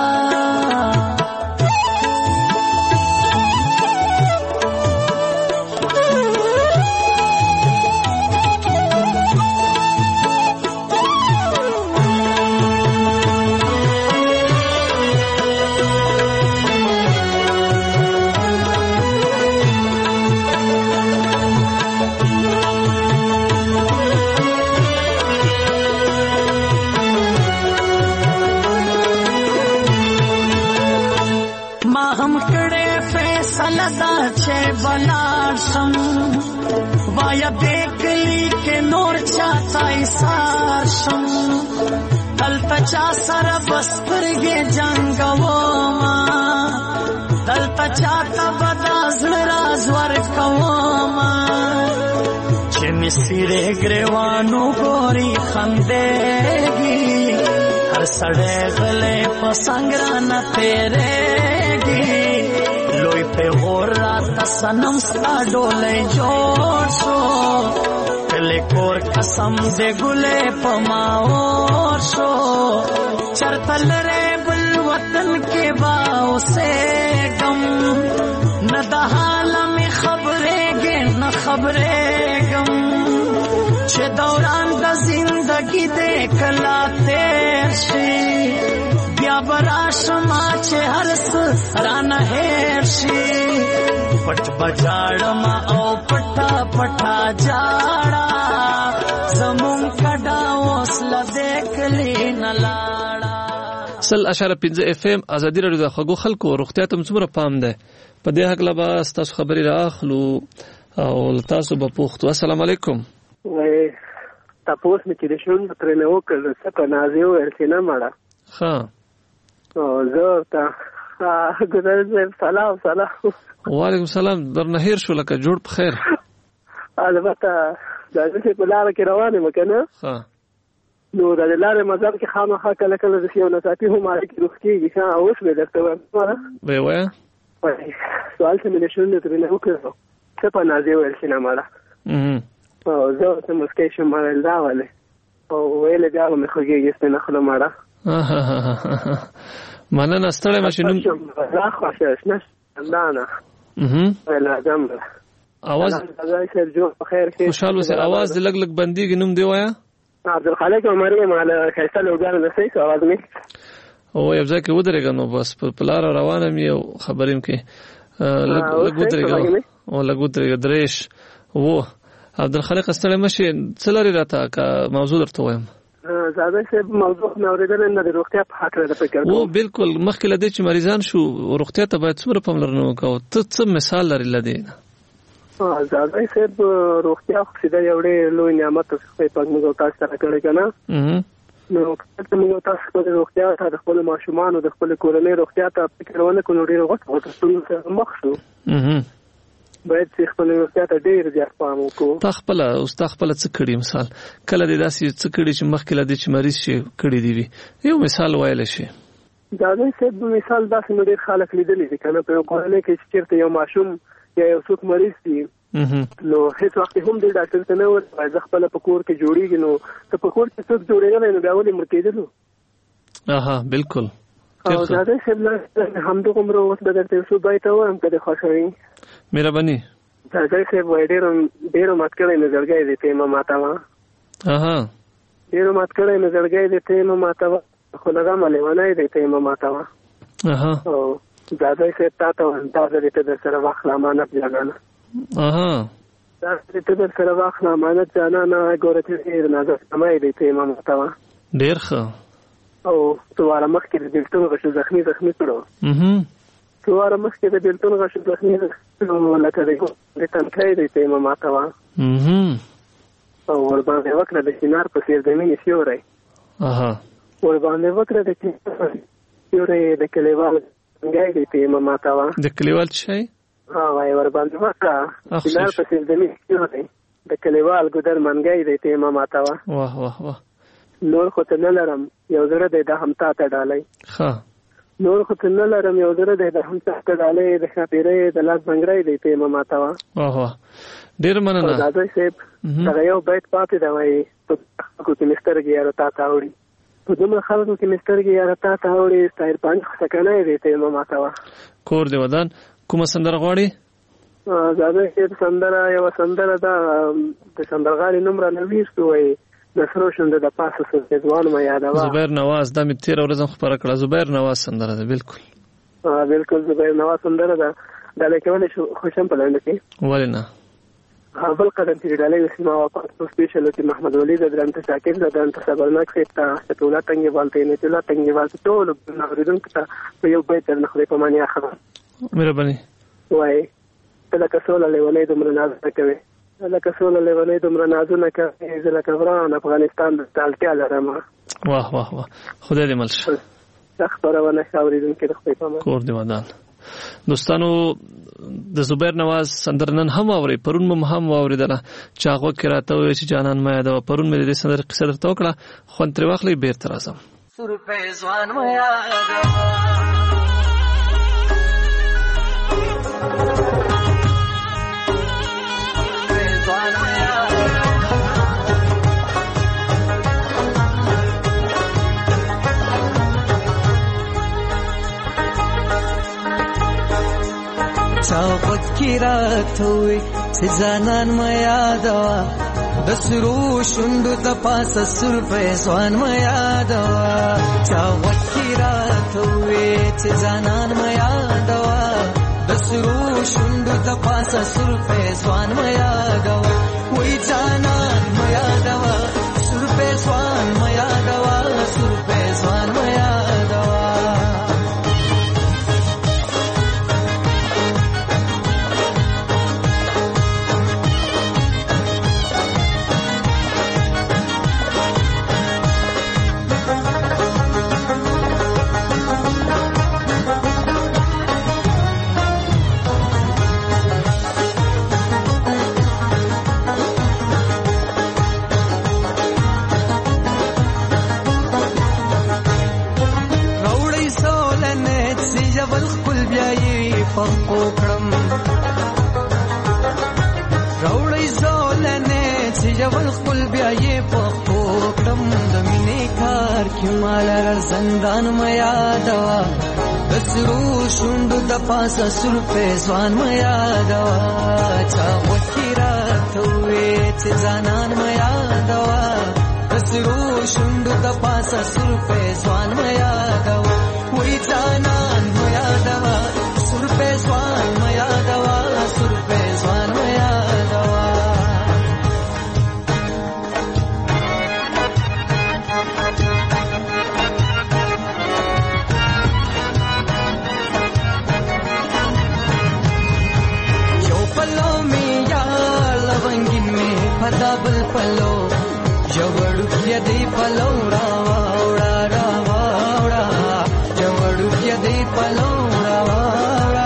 बलाशम वाया देख ली के नूर चाहता इसारशम दलता चा सर बस्तर गे जंगवोमा दलता चाहता बदाज राजवर कवोमा चिमी सिरे ग्रेवानु गोरी खंदेगी हर सड़े गले पसंगरा न तेरेगी लोई पे हो रात सनम सा डोले जोशो कले कोर कसम दे गुले पमाओ शो चरतल रे बुल वतन के बाव से गम न दहाल में खबरे गे न खबरे गम छे दौरान द जिंदगी देख लाते शी बराशमा छे हरस राना हेरशी पट बजाड़मा ओ पटा पटा जाड़ा ज़मुन कड़ा हौसला देख ली न लाड़ा 100.5 FM ازادي رادیو د خلکو خلکو روغتیا ته څومره پام ده په دې حق لا به تاسو خبري راخلو او تاسو به پوښتنه. السلام علیکم. وای تاسو مې چې د شون تر نه وکړل څه په نازیو ورسینه مړه. ها او زه ته ګذر سلام. وعلیکم السلام. درنه هیر شو لکه جوړ په خیر. البته دا چې په لار کې روانه مکنه. ها نو د لارې مزل کې خامخا کله کله د یو نصاتي هم اړیکې روغتي ښه اوس به درته وایم. وای وای سوال څه مې نشون تر نه وکړو څه په نازیو ورسینه مړه. او زه ته مسکې شم مړل دا ولې او ویل دا مې خوږی است نه خلم مړه. مننه ستړی ماشینوم راخواشه نه اندانه ولا دم اواز خوشحال اوسه. اواز د لګ لګ بنديږي. نوم دی وایا؟ عبدالخالق عمري مال خیسته لوګان د سې اواز می او یو ځکه ودرېګا نو بس په لار روانه مې او خبرېم کې لګ ودرېګا او لګ ودرېګا درېش وو. عبدالخالق ستړی مشي څلوري راته کا موضوع درته وایم. زاده چې موضوع نو ورېدل نه د روغتیا په حق لري فکر کوم. او بالکل مخکې لدې چې مریضان شو روغتیا ته باید څومره پاملرنه وکړو. ته څه مثال لري لدې؟ زاده چې روغتیا خو دې یو ډېر لوی نعمت څه په موږ تاسو سره کړی کنه. نو موږ تاسو په روغتیا ته د خپل ماشومان او د خپل کورنۍ روغتیا ته فکر ونه کړو ډېر وخت ستونزې مخ شو. باید چې خپل روغتیا ته ډېر زیات پام وکړو. تخپل او تخپل څه کړی مثال کله دې داسې څه کړی چې مخکې لدې چې مریض شي کړی دی یو مثال وایل شي. زاده چې مثال داسې نو ډېر خلک لیدلی دي کنه په کورنۍ کې چې چیرته یو ماشوم یا یو څوک مریض دی نو هیڅ وخت هم د ډاکټر ته نه ورځي ځکه خپل په کور کې جوړیږي. نو ته په کور کې څوک جوړیږي نو دا ولې مړ کېدلو. بالکل. او زاده چې همدغه عمر اوس به درته څه بای ته وایم کله خوشوي. مهرباني. زاده چې ډېر مات کړی نظرګای دې ته ما ماتاوه. ډېر مات کړی نظرګای دې ته ما ماتاوه خو لږه مليونه دې ته ما ماتاوه. او زاده چې تاسو دې ته سره واخلا امانت ځګانه. دا دې ته سره واخلا امانت ځانا نه ګورته دې نه سمای دې ته ما ماتاوه. ډېر ښه. او تواره مخکې د بیلتون غشو زخمی کړو. تواره مخکې د بیلتون غشو زخمی کړو لکه د تنکای د تیمه ماتوا. او ور باندې وکړه د سینار په څیر د مینې سیوری. ور باندې وکړه د سیوری د کلیوال څنګه د تیمه ماتوا. د کلیوال شي؟ وای ور باندې وکړه سینار په څیر د مینې سیوری د کلیوال ګدر منګای د تیمه ماتوا. واه واه واه. نور خو ته نه لرم یو زره د هم تا ته ډالۍ. نور خو ته نه لرم یو زره د هم تا ته ډالۍ د خاطرې د لاس بنګړۍ دی ته ما ماتوا. واه ډیر مننه. دا صاحب دا یو بیت پاتې دا وای په کو کې مسترګي یاره تا ته وړي په دومره خلکو کې مسترګي یاره تا ته وړي ستایر پنځه څکنه دی ته ما ماتوا. کور دی ودان کومه سندره غواړي؟ زاده چې سندره یو سندره دا د سندرغاړي نومره نوښت وای نصرو شوند د پاسه سره ځوان ما یادوا. زبیر نواز د مې 13 ورځې خبره کړه. زبیر نواز سندره ده. بالکل بالکل زبیر نواز سندره ده. دا لکه ولې خوشم په لاندې کې ولنه بل قدم چې ډالۍ اسمه واپس په سپیشل چې محمد ولی د درنت شاکر د درنت صبرناک خېتا ټوله تنګي والته نه ټوله تنګي والته ټول نوریدون کته په یو بیت نه خو په معنی اخره. مهرباني. وای ته لکه سوله لیونې دومره ناز کوي لکه سوله لیونې دومره نازونه کوي زه لکه وران افغانستان د تالتیا لرم. واه واه واه خدای دې ملشه. خبرونه شاوریدون کې د خپل په کور دی ودان. دوستانو د زبیر نواز سندرنن هم اوري پرون هم اوریدله چاغو کې راته وي چې جانان ما یاد پرون مې د سندر قصه درته وکړه خو تر واخلې بیرته راځم. سر په ځوان ما یاد چاوت کی راتوي سزانان ما یادوا د سرو شوندو د پاسه سر په ځوان ما یادوا. چاوت کی راتوي سزانان ما یادوا د سرو شوندو د پاسه سر په ځوان ما یادوا. وای جانان ما یادوا سر په ځوان ما یادوا سر په ځوان ما یادوا. ژول خپل بیا یې پخپو کړم د مینې کار کې مال زندان مې یادوا د سرو شونډو د پاسه سر په ځوان مې یادوا چا وکی راته وې چې ځانان مې یادوا د سرو شونډو د پاسه سر په ځوان مې یادوا وې ځانان مې یادوا سر په ځوان مې یادوا سر په ځوان مې یادوا دبل پلو جوړو کې دی پلو راوړا راوړا جوړو کې دی پلو راوړا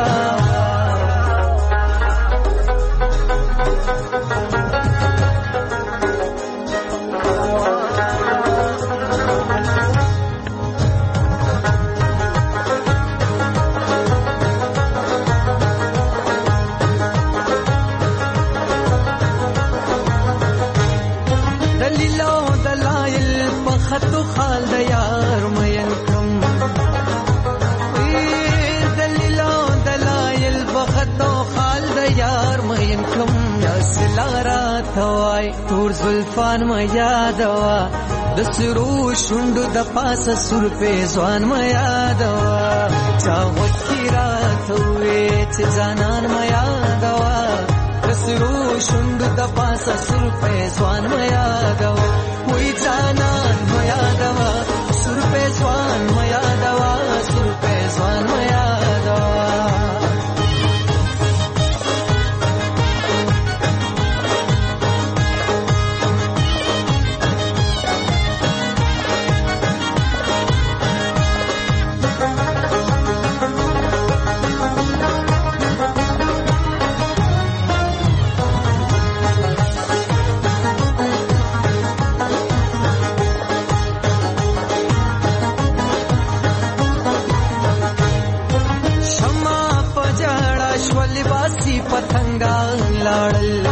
خطو خال د یار مین کم دلیلو دلایل بخطو خال د یار مین کم یاسلارا توای تور زلفان ما یادوا د سرو شوندو د پاسه سر په ځوان ما یادوا چا وکیرا توې چې ځانان ما یادوا د سرو شوندو د پاسه سر په ځوان ما یادوا وې ځانان ما یادوا سر په ځوان ما یادوا سر په ځوان ما یادوا پتنگا لاړل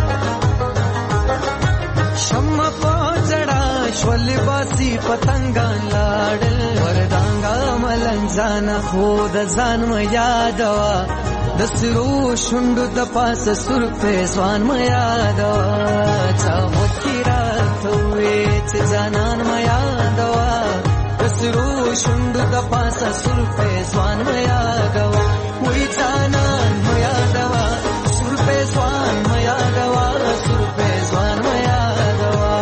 شمع پاجړا شول باسي پتنگا لاړل وردانګا ملنځان خو د ځان م یادوا د سرو شوندو د پاسه سر په ځوان م یادوا چا وکیرا توې چې ځانان م یادوا د سرو شوندو د پاسه سر په ځوان م یادوا وې ځانان م یادوا ځوان ما یادوا سر په ځوان ما یادوا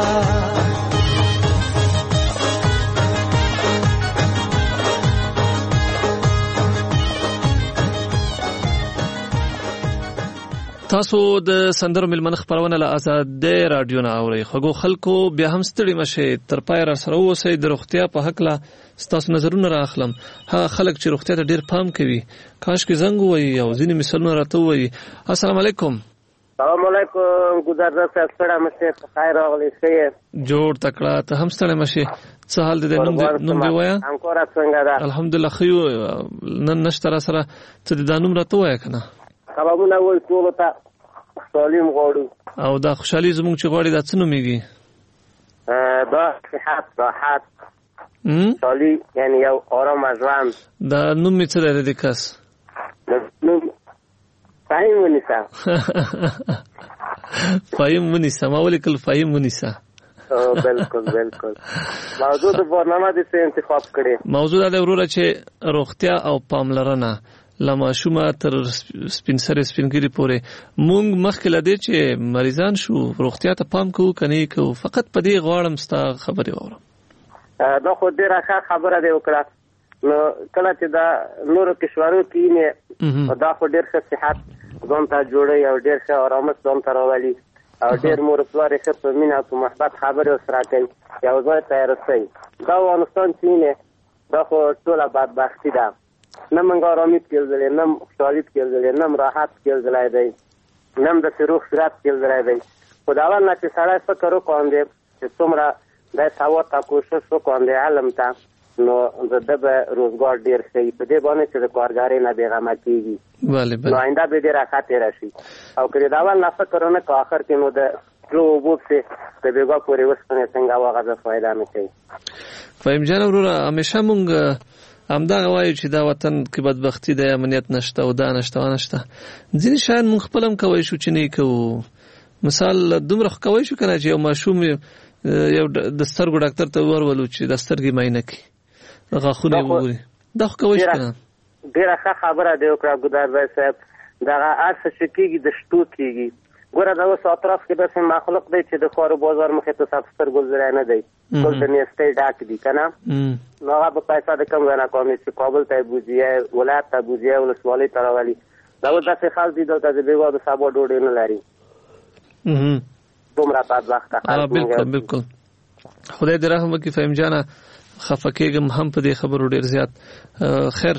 تاسو د سندرو ملمن خبرونه له آزاد رادیو نه اورئ خو خلکو بیا هم ستړي مشه تر پای را سره اوسئ د روغتیا په حق لا ستاسو نظرونه راخلم ها خلک چې روغتیا ته ډیر پام کوي کاش کې زنګ وای او ځینې مثالونه راته وای السلام علیکم السلام علیکم ګذر راځه ستړه مشه په خیر راغلی شئ جوړ تکړه ته هم ستړه مشه څه حال دې نوم دی وایا انکور څنګه ده الحمدلله خيو نن نشته سره څه دې دانوم راته وایا کنه خبرونه وای ټول ته سالم غواړو او دا خوشحالي زموږ چې غواړي دا څه نوميږي دا صحت راحت سالي یعنی یو آرام ژوند دا نوم می څه دی د کس نوم فایم ونیسا فایم ونیسا ما ولیکل فایم ونیسا بالکل بالکل موضوع د برنامه د څه انتخاب کړي موضوع دا وروره چې روغتیا او پاملرنه لما شومه تر سپینسر سپینګری پورې مونږ مخکې لدې چې مریضان شو روغتیا ته پام کوو کني کوو فقط په دې غواړم ستا خبرې اورم دا خو ډیره ښه خبره دی وکړه نو کله چې دا نورو کشورو کې نه دا خو ډیر ښه صحت ځان ته جوړي او ډیر ښه آرامش ځان ته راولي او ډیر مور پلار یې ښه په مینه او محبت خبرې سره کوي یو ځای ته رسوي دا افغانستان چې نه دا خو ټوله بدبختي ده نه منګ آرامي کېدلې نه خوشحالي کېدلې نه راحت کېدلای دی نه د روح صحت کېدلای دی خو دا ول نه چې سړی فکر وکړي چې څومره د ثواب تا کوشش وکړي علم ته نو د روزګار ډیر شي په دې باندې چې د کارګاري نه بیغمه کیږي bale نو آینده به ډیر راحت راشي او کله دا ول نه فکر نه کا اخر کې نو د لو وبو په د بیګا پورې وسپنه څنګه واغه فائدہ نه کوي. فهم جان وروره همیشه مونږ همدغه وایو چې دا وطن کې بدبختی ده، امنیت نشته او دا نشته او نشته. ځینې شیان مونږ خپل هم کوی شو چې نه کوو. مثال دومره کوی شو کنه چې یو ماشوم یو د سترګو ډاکټر ته ورولو چې د سترګې معاینه کړي، غاښونه یې وګوري. دا خو کوی شو کنه. ډیره ښه خبره دی وکړه ګودار صاحب. دغه هر څه چې کېږي د شتو کېږي. ګوره دا اوس اطراف کې داسې مخلوق دی چې د ښار بازار مخې ته صاف سترګو ځای نه دی، ټول د نیستۍ ډک دي که نه. نو هغه به پیسه د کوم ځای نه کومې چې کابل ته یې بوځي یا ولایت ته بوځي یا ولسوالۍ ته راولي. دا اوس داسې خلک دي دلته د بېګا د سبا ډوډۍ نه لري. دومره بدبخته خلک. بالکل بالکل. خدای دې رحم وکړي فهم جانه. خفه کېږم هم په دې خبرو ډېر زیات. خیر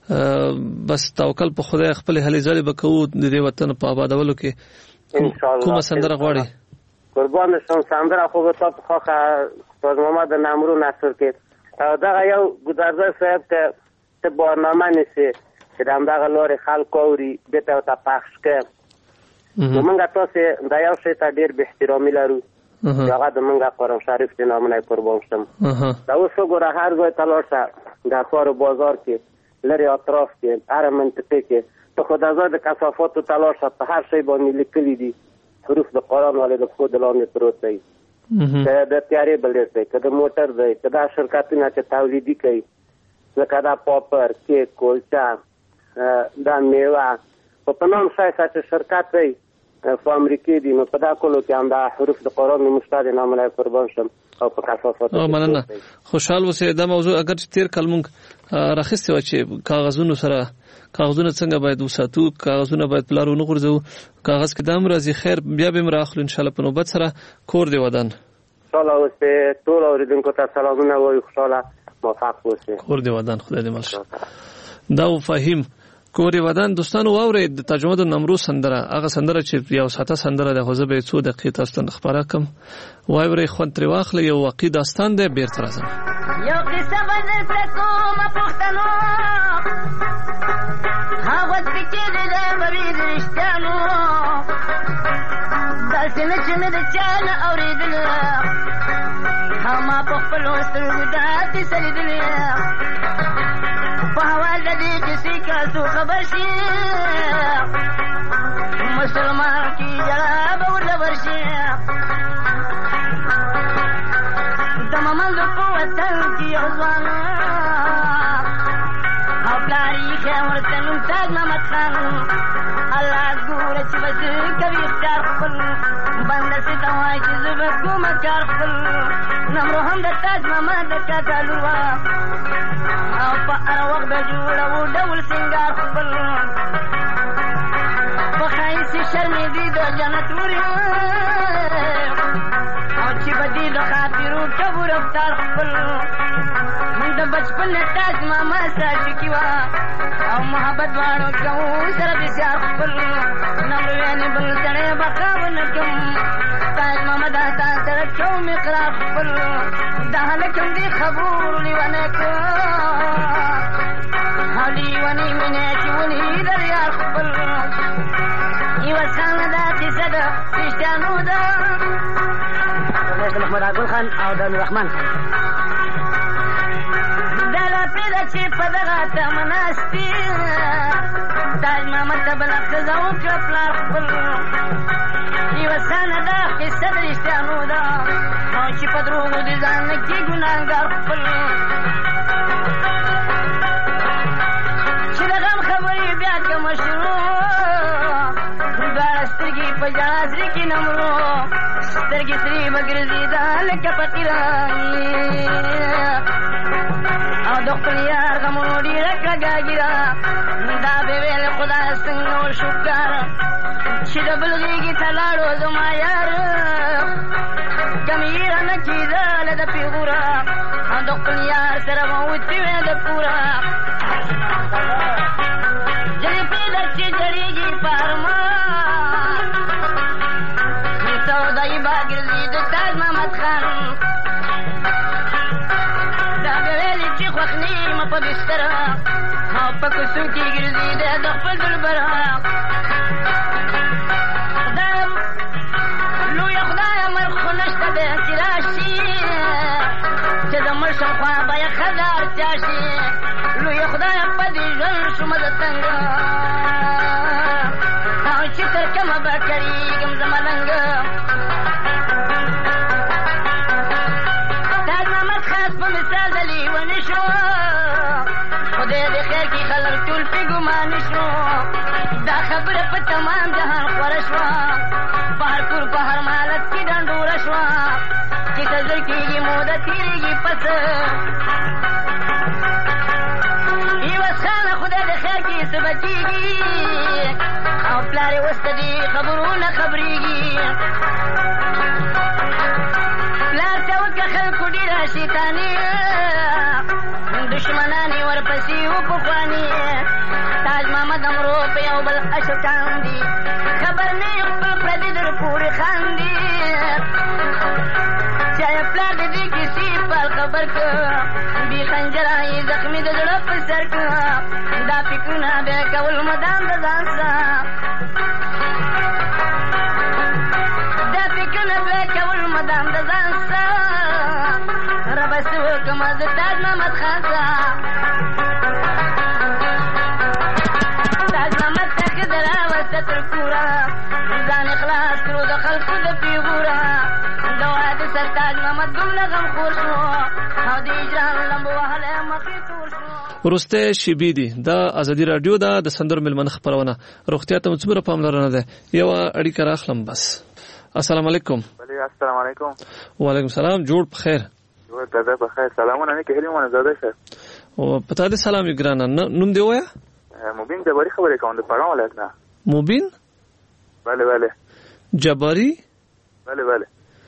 بس توکل په خدای، خپل هلې ځلې به کوو د دې وطن په آبادولو کې. کومه سندره غواړي؟ قربان شم. سندره خو به تا په خوښه استاد محمد نامرو نصر کې دغه یو ګودرزی صاحب ته برنامه نیسي چې د همدغه لارې خلک اوري بېرته ورته پخش کړي. نو موږ تاسې دا یو شی ته ډېر بې احترامي لرو چې هغه د موږ قرآن شریف د نامونه یې قربان شم. دا اوس وګوره هر ځای ته لاړ شه د ښار بازار کې لرې اطراف کې هره منطقې کې ته خو د ځای د کثافاتو ته لاړ شه په هر شی باندې لیکلي دي حروف د قرآن ولې د پښو د لاندې پروت دی. که د تیارې بلېټ دی، که د موټر دی، که دا شرکتونه چې تولیدي کوي لکه دا پاپر، کیک، کلچه، دا میوه په نام ښایسته چې شرکت دی په امریکې دي، نو په دا کلو کې هم دا حروف د قرآن مشته د نامونه یې قربان شم او په کثافاتو. مننه. خوشحال اوسئ. دا موضوع اگر چې تېر کال مونږ راخیستې وه چې کاغذونو سره کاغذونه څنګه باید وساتو، کاغذونه باید په لار ونه غورځوو. کاغذ کې دا هم راځي. خیر بیا به هم راخلو انشاءالله په نوبت سره. کور دې ودان. انشاءالله اوس ټول اورېدونکو ته سلامونه وایو. خوشحاله موفق اوسئ. کور دې ودان. خدای دې مل شه. دا فهیم کور دې ودان. دوستانو واورئ د ترجمه د نمرو سندره، هغه سندره چې یو ساته سندره ده، خو زه به یې څو دقیقې تاسو ته خپاره کړم. واورئ، خوند ترې واخلئ. یو واقعي داستان دی. بېرته راځم. یو قصه به درته کومه پښتنو، هغه چې ده به وي د رښتیانو، داسې نه چې مې د چا نه اورېدله، ما په خپلو سترګو دا کیسه لیدلې. په حوال د دې کیسې که څوک خبر شي، مسلمان کې ژړا به ورته ورشي. د ممند په وطن کې یو ځوان او پلار یې ښه ورته نوم تاج محمد خان. الله ګوره چې به زه کوي اختیار خپل، بنده سې ته وایي چې زه به کومه کار خپل. نمرو هم د تاج محمد د کاکا لور وه او په هر وخت به جوړوو ډول سینګار خپل. په ښایست یې شرمېدې د جنت لورې او چې به دې د خاطرو کبو رفتار خپل. د بچپن نه تاج محمد سره ټکي وه او محبت دواړو کوو سره بسیار خپل. نمرو یعنې بل سړی بقا ونه کړم، تاج محمد تا سره کوم اقرار خپل. دا هلک هم دې خبرو لیونی کړ او لیونی مینې چې ونې در یار خپل. یوه څانګه دا کیسه ده رښتیانو ده د محمد عبدل خان او د نوررحمن خان. دا لاپې ده چې په دغه تمه ناستې، تاج محمد ته بله ښځه وکړه پلار خپل. یوه څانګه دا کیسه د رښتیانو ده او چې په دروغو د ځان نه کې ګناهګار خپل. چې د غم خبرې بیا کمه شروع، دواړه سترګې په ژړا زړه کې نمرو، سترګې ترې به ګرځېده لکه فقیرانې او د خپل یار غمونو ډېره کږه ږیره. دا به ویل خدای څنګه وشکر چې د بل غېږې ته لاړو زما یار، کم یې رانه کېدله د پیغوره او د خپل یار سره به وتې وې د کوره. جلې پرېږده چې جړېږي په ارمان، سودایي به ګرځي د تاج محمد خان. دا به ویلې چې خوښ نیمه په بستره او په کوڅو کې ګرځېده د خپل دلبره. خدایم لویه راشي لوی خدای په دې ژوند شومه د تنګه او چې تر کومه به کړېږم زه ملنګه تاج محمد خاص په مثال د لیوني شو خدای دې خیر کړي خلک ټول پې ګمان شو دا خبره په تمام جهان خوره شوه په هر کور په هر مالت کې ډنډوره شوه چې څه زر کېږي موده تېرېږي پس عوض خانه خدای دې خیر کړي څه به کېږي او پلار یې اوس ته دې خبرونه خبرېږي پلار ته وکړه خلکو ډېره شیطاني دشمنان یې ورپسې وپخواني تاج محمد امرو په یو بل اشکان دي خبر نه یې خپل پردي در پورې خاندي چا یې پلار د دې کیسې پال خبر که بې خنجره یې زخمي د زړه په سر که دا فکرونه بیا کول مدام د ځان سه دا فکرونه بیا کول مدام د ځان سه ربه څه وکړمه زه تاج محمد خان سه تاج محمد ته ښځه راوسته تر کوره ځان خلاص کړو د خلکو د پیغوره د واده سر تاج محمد دومره غمخور شو او د اجران لمبو وهلی مخې تور شو. وروستی شیبې دي دا ازادي راډیو ده د سندرو مېلمنه خپرونه روغتیا ته مو څومره پاملرنه ده یوه اړیکه راخلم بس. السلام علیکم. السلام علیکم. وعلیکم السلام. جوړ په خیر. جوړ دادا په خیر. سلامونه نه کهلی مونه زاده شه. او پتا دې سلام ګرانه نوم دی وایا؟ مبین جباری خبرې کوم د پړاو ولایت نه. مبین؟ بله بله. جباری؟ بله بله.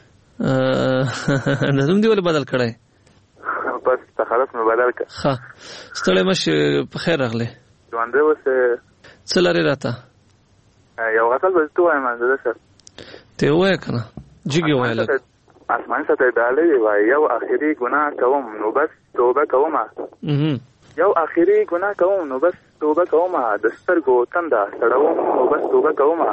نوم دی ولې بدل کړی؟ بس تخلص مې بدل کړ. ښه ستړی مشه په خیر راغلی. ژوندی اوس څه لرې راته؟ یو غزل به زه ووایم زاده شه. ته یې ووایه که نه جګ یې ووایه لږ. اسماني سطح ډالۍ وایي یو اخري ګناه کوم نو بس توبه کومه یو اخري ګناه کوم نو بس توبه کومه د سترګو تنده سړوم نو بس توبه کومه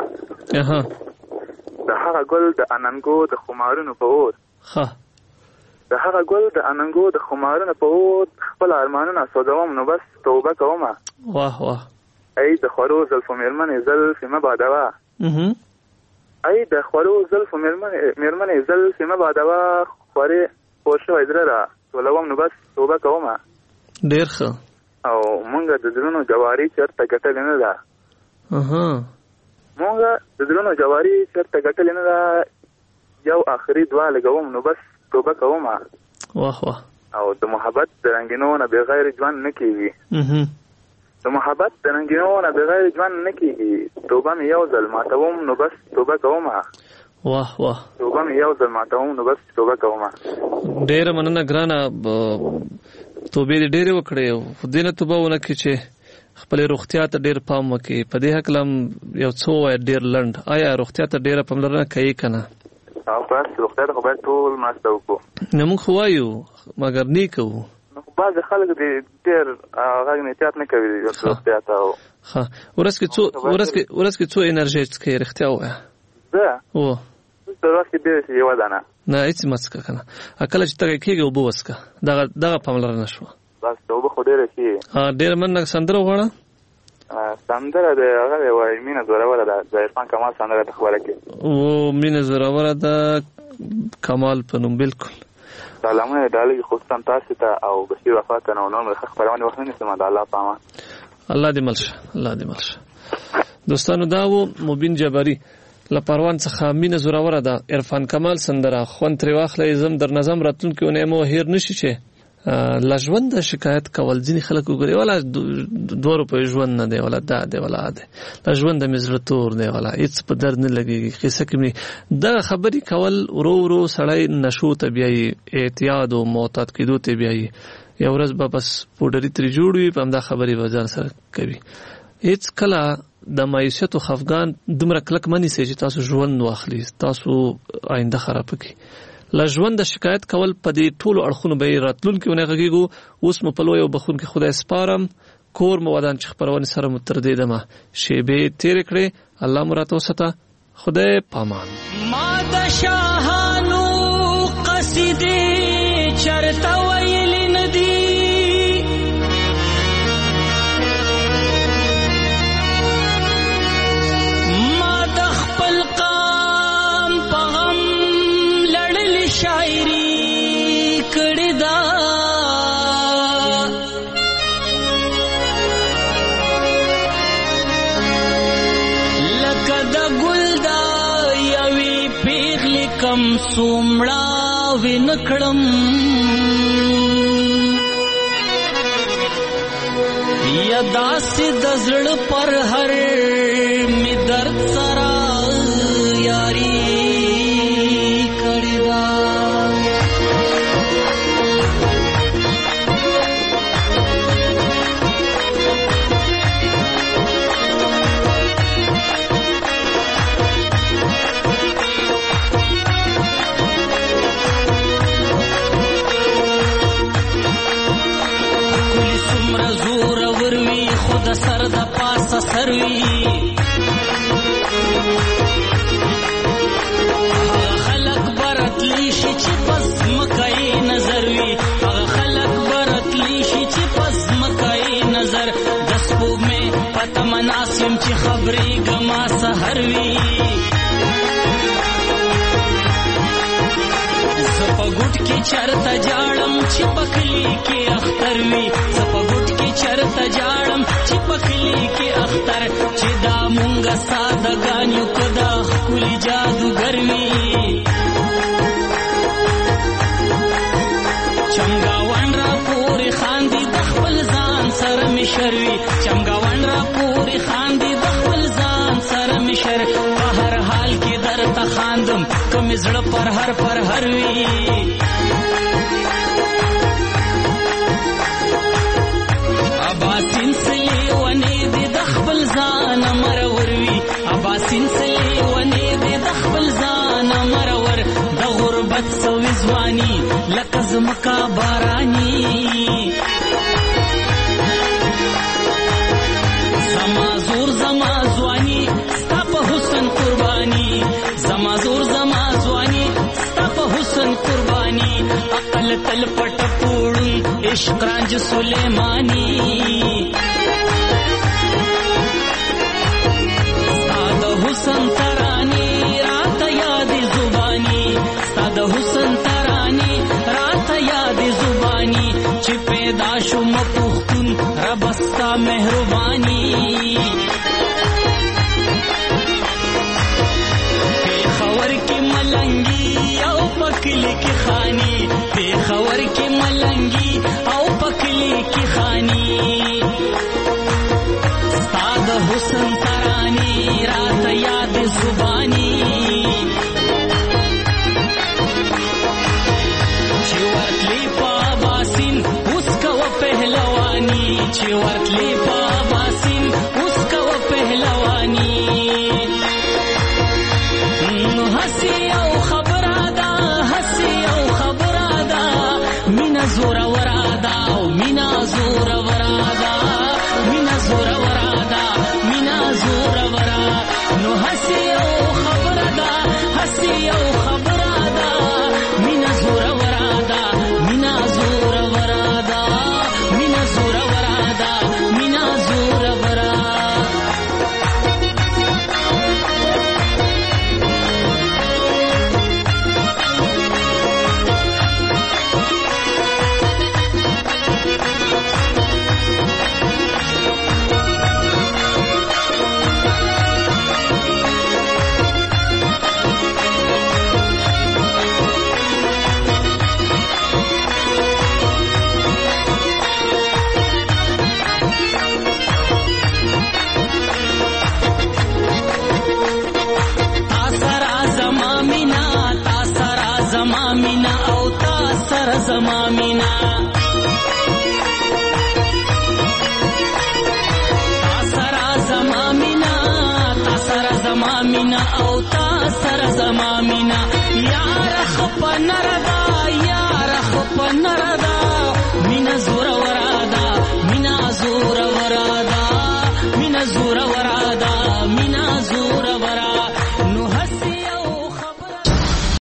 د هغه ګل د اننګو د خمارونو په اور د هغه ګل د اننګو د خمارونو په اور خپل ارمانونه سوځوم نو بس توبه کومه. واه واه. ای د خورو زلفو مېرمنې زلفې مه بادوه ای د خورو زلفو مېرمنې زلفې مه بادوه خورې خور شوی زړه را ټولوم نو بس توبه کومه. ډېر ښه. او مونږ د زړونو جواري چېرته ګټلې نه ده مونږ د زړونو جواري چېرته ګټلې نه ده یو آخري دعا لګوم نو بس توبه کومه. واه واه. او د محبت د رنګینو نه بغیر ژوند نه کېږي د محبت د رنګینو نه بغیر ژوند نه کېږي توبه مې یو ځل ماتوم نو بس توبه کومه. واه واه. توبه مې یو ځل ماتوم نو بس توبه کومه. ډېره مننه ګرانه توبې دې ډېرې وکړې خو دې نه توبه ونه کړې چې خپلې روغتیا ته ډېر پام وکړې. په دې هکله هم یو څه ووایه ډېر لنډ آیا روغتیا ته ډېره پاملرنه کوي که نه؟ بس روغتیا ته خو باید ټول مرسته وکړو. نه موږ خو وایو مګر نه یې کوو. بعضې خلک ډېر غږ نه احتیاط نه کوي روغتیا ته. ښه ورځ کې څو انرژي څکې رښتیا ووایه. زه په ورځ کې ډېرې شي یوه دانه نه هېڅ مه څکه که نه کله چې تږی کېږي اوبه وڅکه دغه پاملرنه شوه. بس اوبه خو ډېره ښې ډېره مننه. سندره وغواړه. سندره د هغه دی وایي مینه زوروره ده د عرفان کمال سندره ته خبره کې مینه زوروره ده کمال په نوم بلکل. سلامونه ډالۍ خصوصا تاسو ته او بشیر وفات ته نو نور مې خبرونه وخت نه نیسم د الله پامه. الله دې ملشه الله دې ملشه. دوستانو دا و مبین جباری له پروان څخه مینه زوروره ده عرفان کمال سندره خوند ترې واخلئ زم در نظم راتلونکي اونۍ مو هېر نه شي چې له ژونده شکایت کول ځینې خلک وګوري ولا 2 روپۍ ژوند نه دی ولا دا دی ولا دی له ژونده مې زړه تور دی ولا هېڅ په درد نه لګېږي قصه کې مې دغه خبرې کول ورو ورو سړی نشو ته بیایي احتیاط او معتاد کېدو ته بیایي یو ورځ به بس پوډري ترې جوړ وي په همدا خبرې به ځان سره کوي. هېڅ کله د معیشت او خفګان دومره کلک مه نیسئ چې تاسو ژوند واخلي تاسو آینده خرابه کړي. له ژونده شکایت کول په دې ټولو اړخونو به یې راتلونکي اونۍ غږېږو. اوس مو په لوی او بخښونکي خدای سپارم. کور مو ودان چې خپرونې سره مو تر دې دمه شیبې تېرې کړې. الله مو راته وساته. خدای پامان. ما د شاهانو قصیدې چرته ویلې نه دي شاعری کړی دا لکه د ګل دا یوې پیغلې کم څومړه ونکړم یا داسې د زړه پر هر می درد سره یاری کړی دا د سر د پاسه سروي خلق برتلی شي چې پس مکای نظر وي خلق برتلی شي چې پس مکای نظر د سپوږمۍ پته مناسم چې خبرې ګما سحر وي زپګټ کې چرته جاړم چې پکلی کې اختر وي زپګټ کې چرته جاړم چې پکلی کې اختر چې دا مونږه سادهګان یو کدا ښکلي جادوګر وي چمګاون را پورې خاندي د خپل ځان سره مشر وي چمګاون را پورې خاندي د خپل ځان سره مشر په هر حال کې درته خاندم کم زړه پر هر وي اباسین سلی ونی دی د خپل ځان مرور وي اباسین سلی ونی دی د خپل ځان مرور د غربت سوي ځواني لکه زمکا باراني زما زور زما ځواني ستا په حسن قرباني زما زور زما ځواني ستا په حسن قرباني عقل تل پټ پوړون عشق رانج سلیمانی ستا د حسن ترانی رات یاد زبانی ستا د حسن ترانی رات یاد زبانی چې پیدا شوم پختون رب ستا مهربانی خبر کې ملنګي او پکلی کې خانی خبر کې ملنګي او پکلی کې خانی ستا د حسن ترانی رات یاد زبانی چې ورتلی په باسین اوس کو پهلوانی چې ورتلی په باسین اوس کو پهلوانی هسي او خبره ده هسي او خبره ده مینا زور ورادا او مینا زور ورادا مینا زور ورادا مینا زور ورا نو هسي او خبره ده هسي او خبره ده مینا زور ورادا مینا زور ورادا مینا زور ورادا مینا زور ورا زما مینا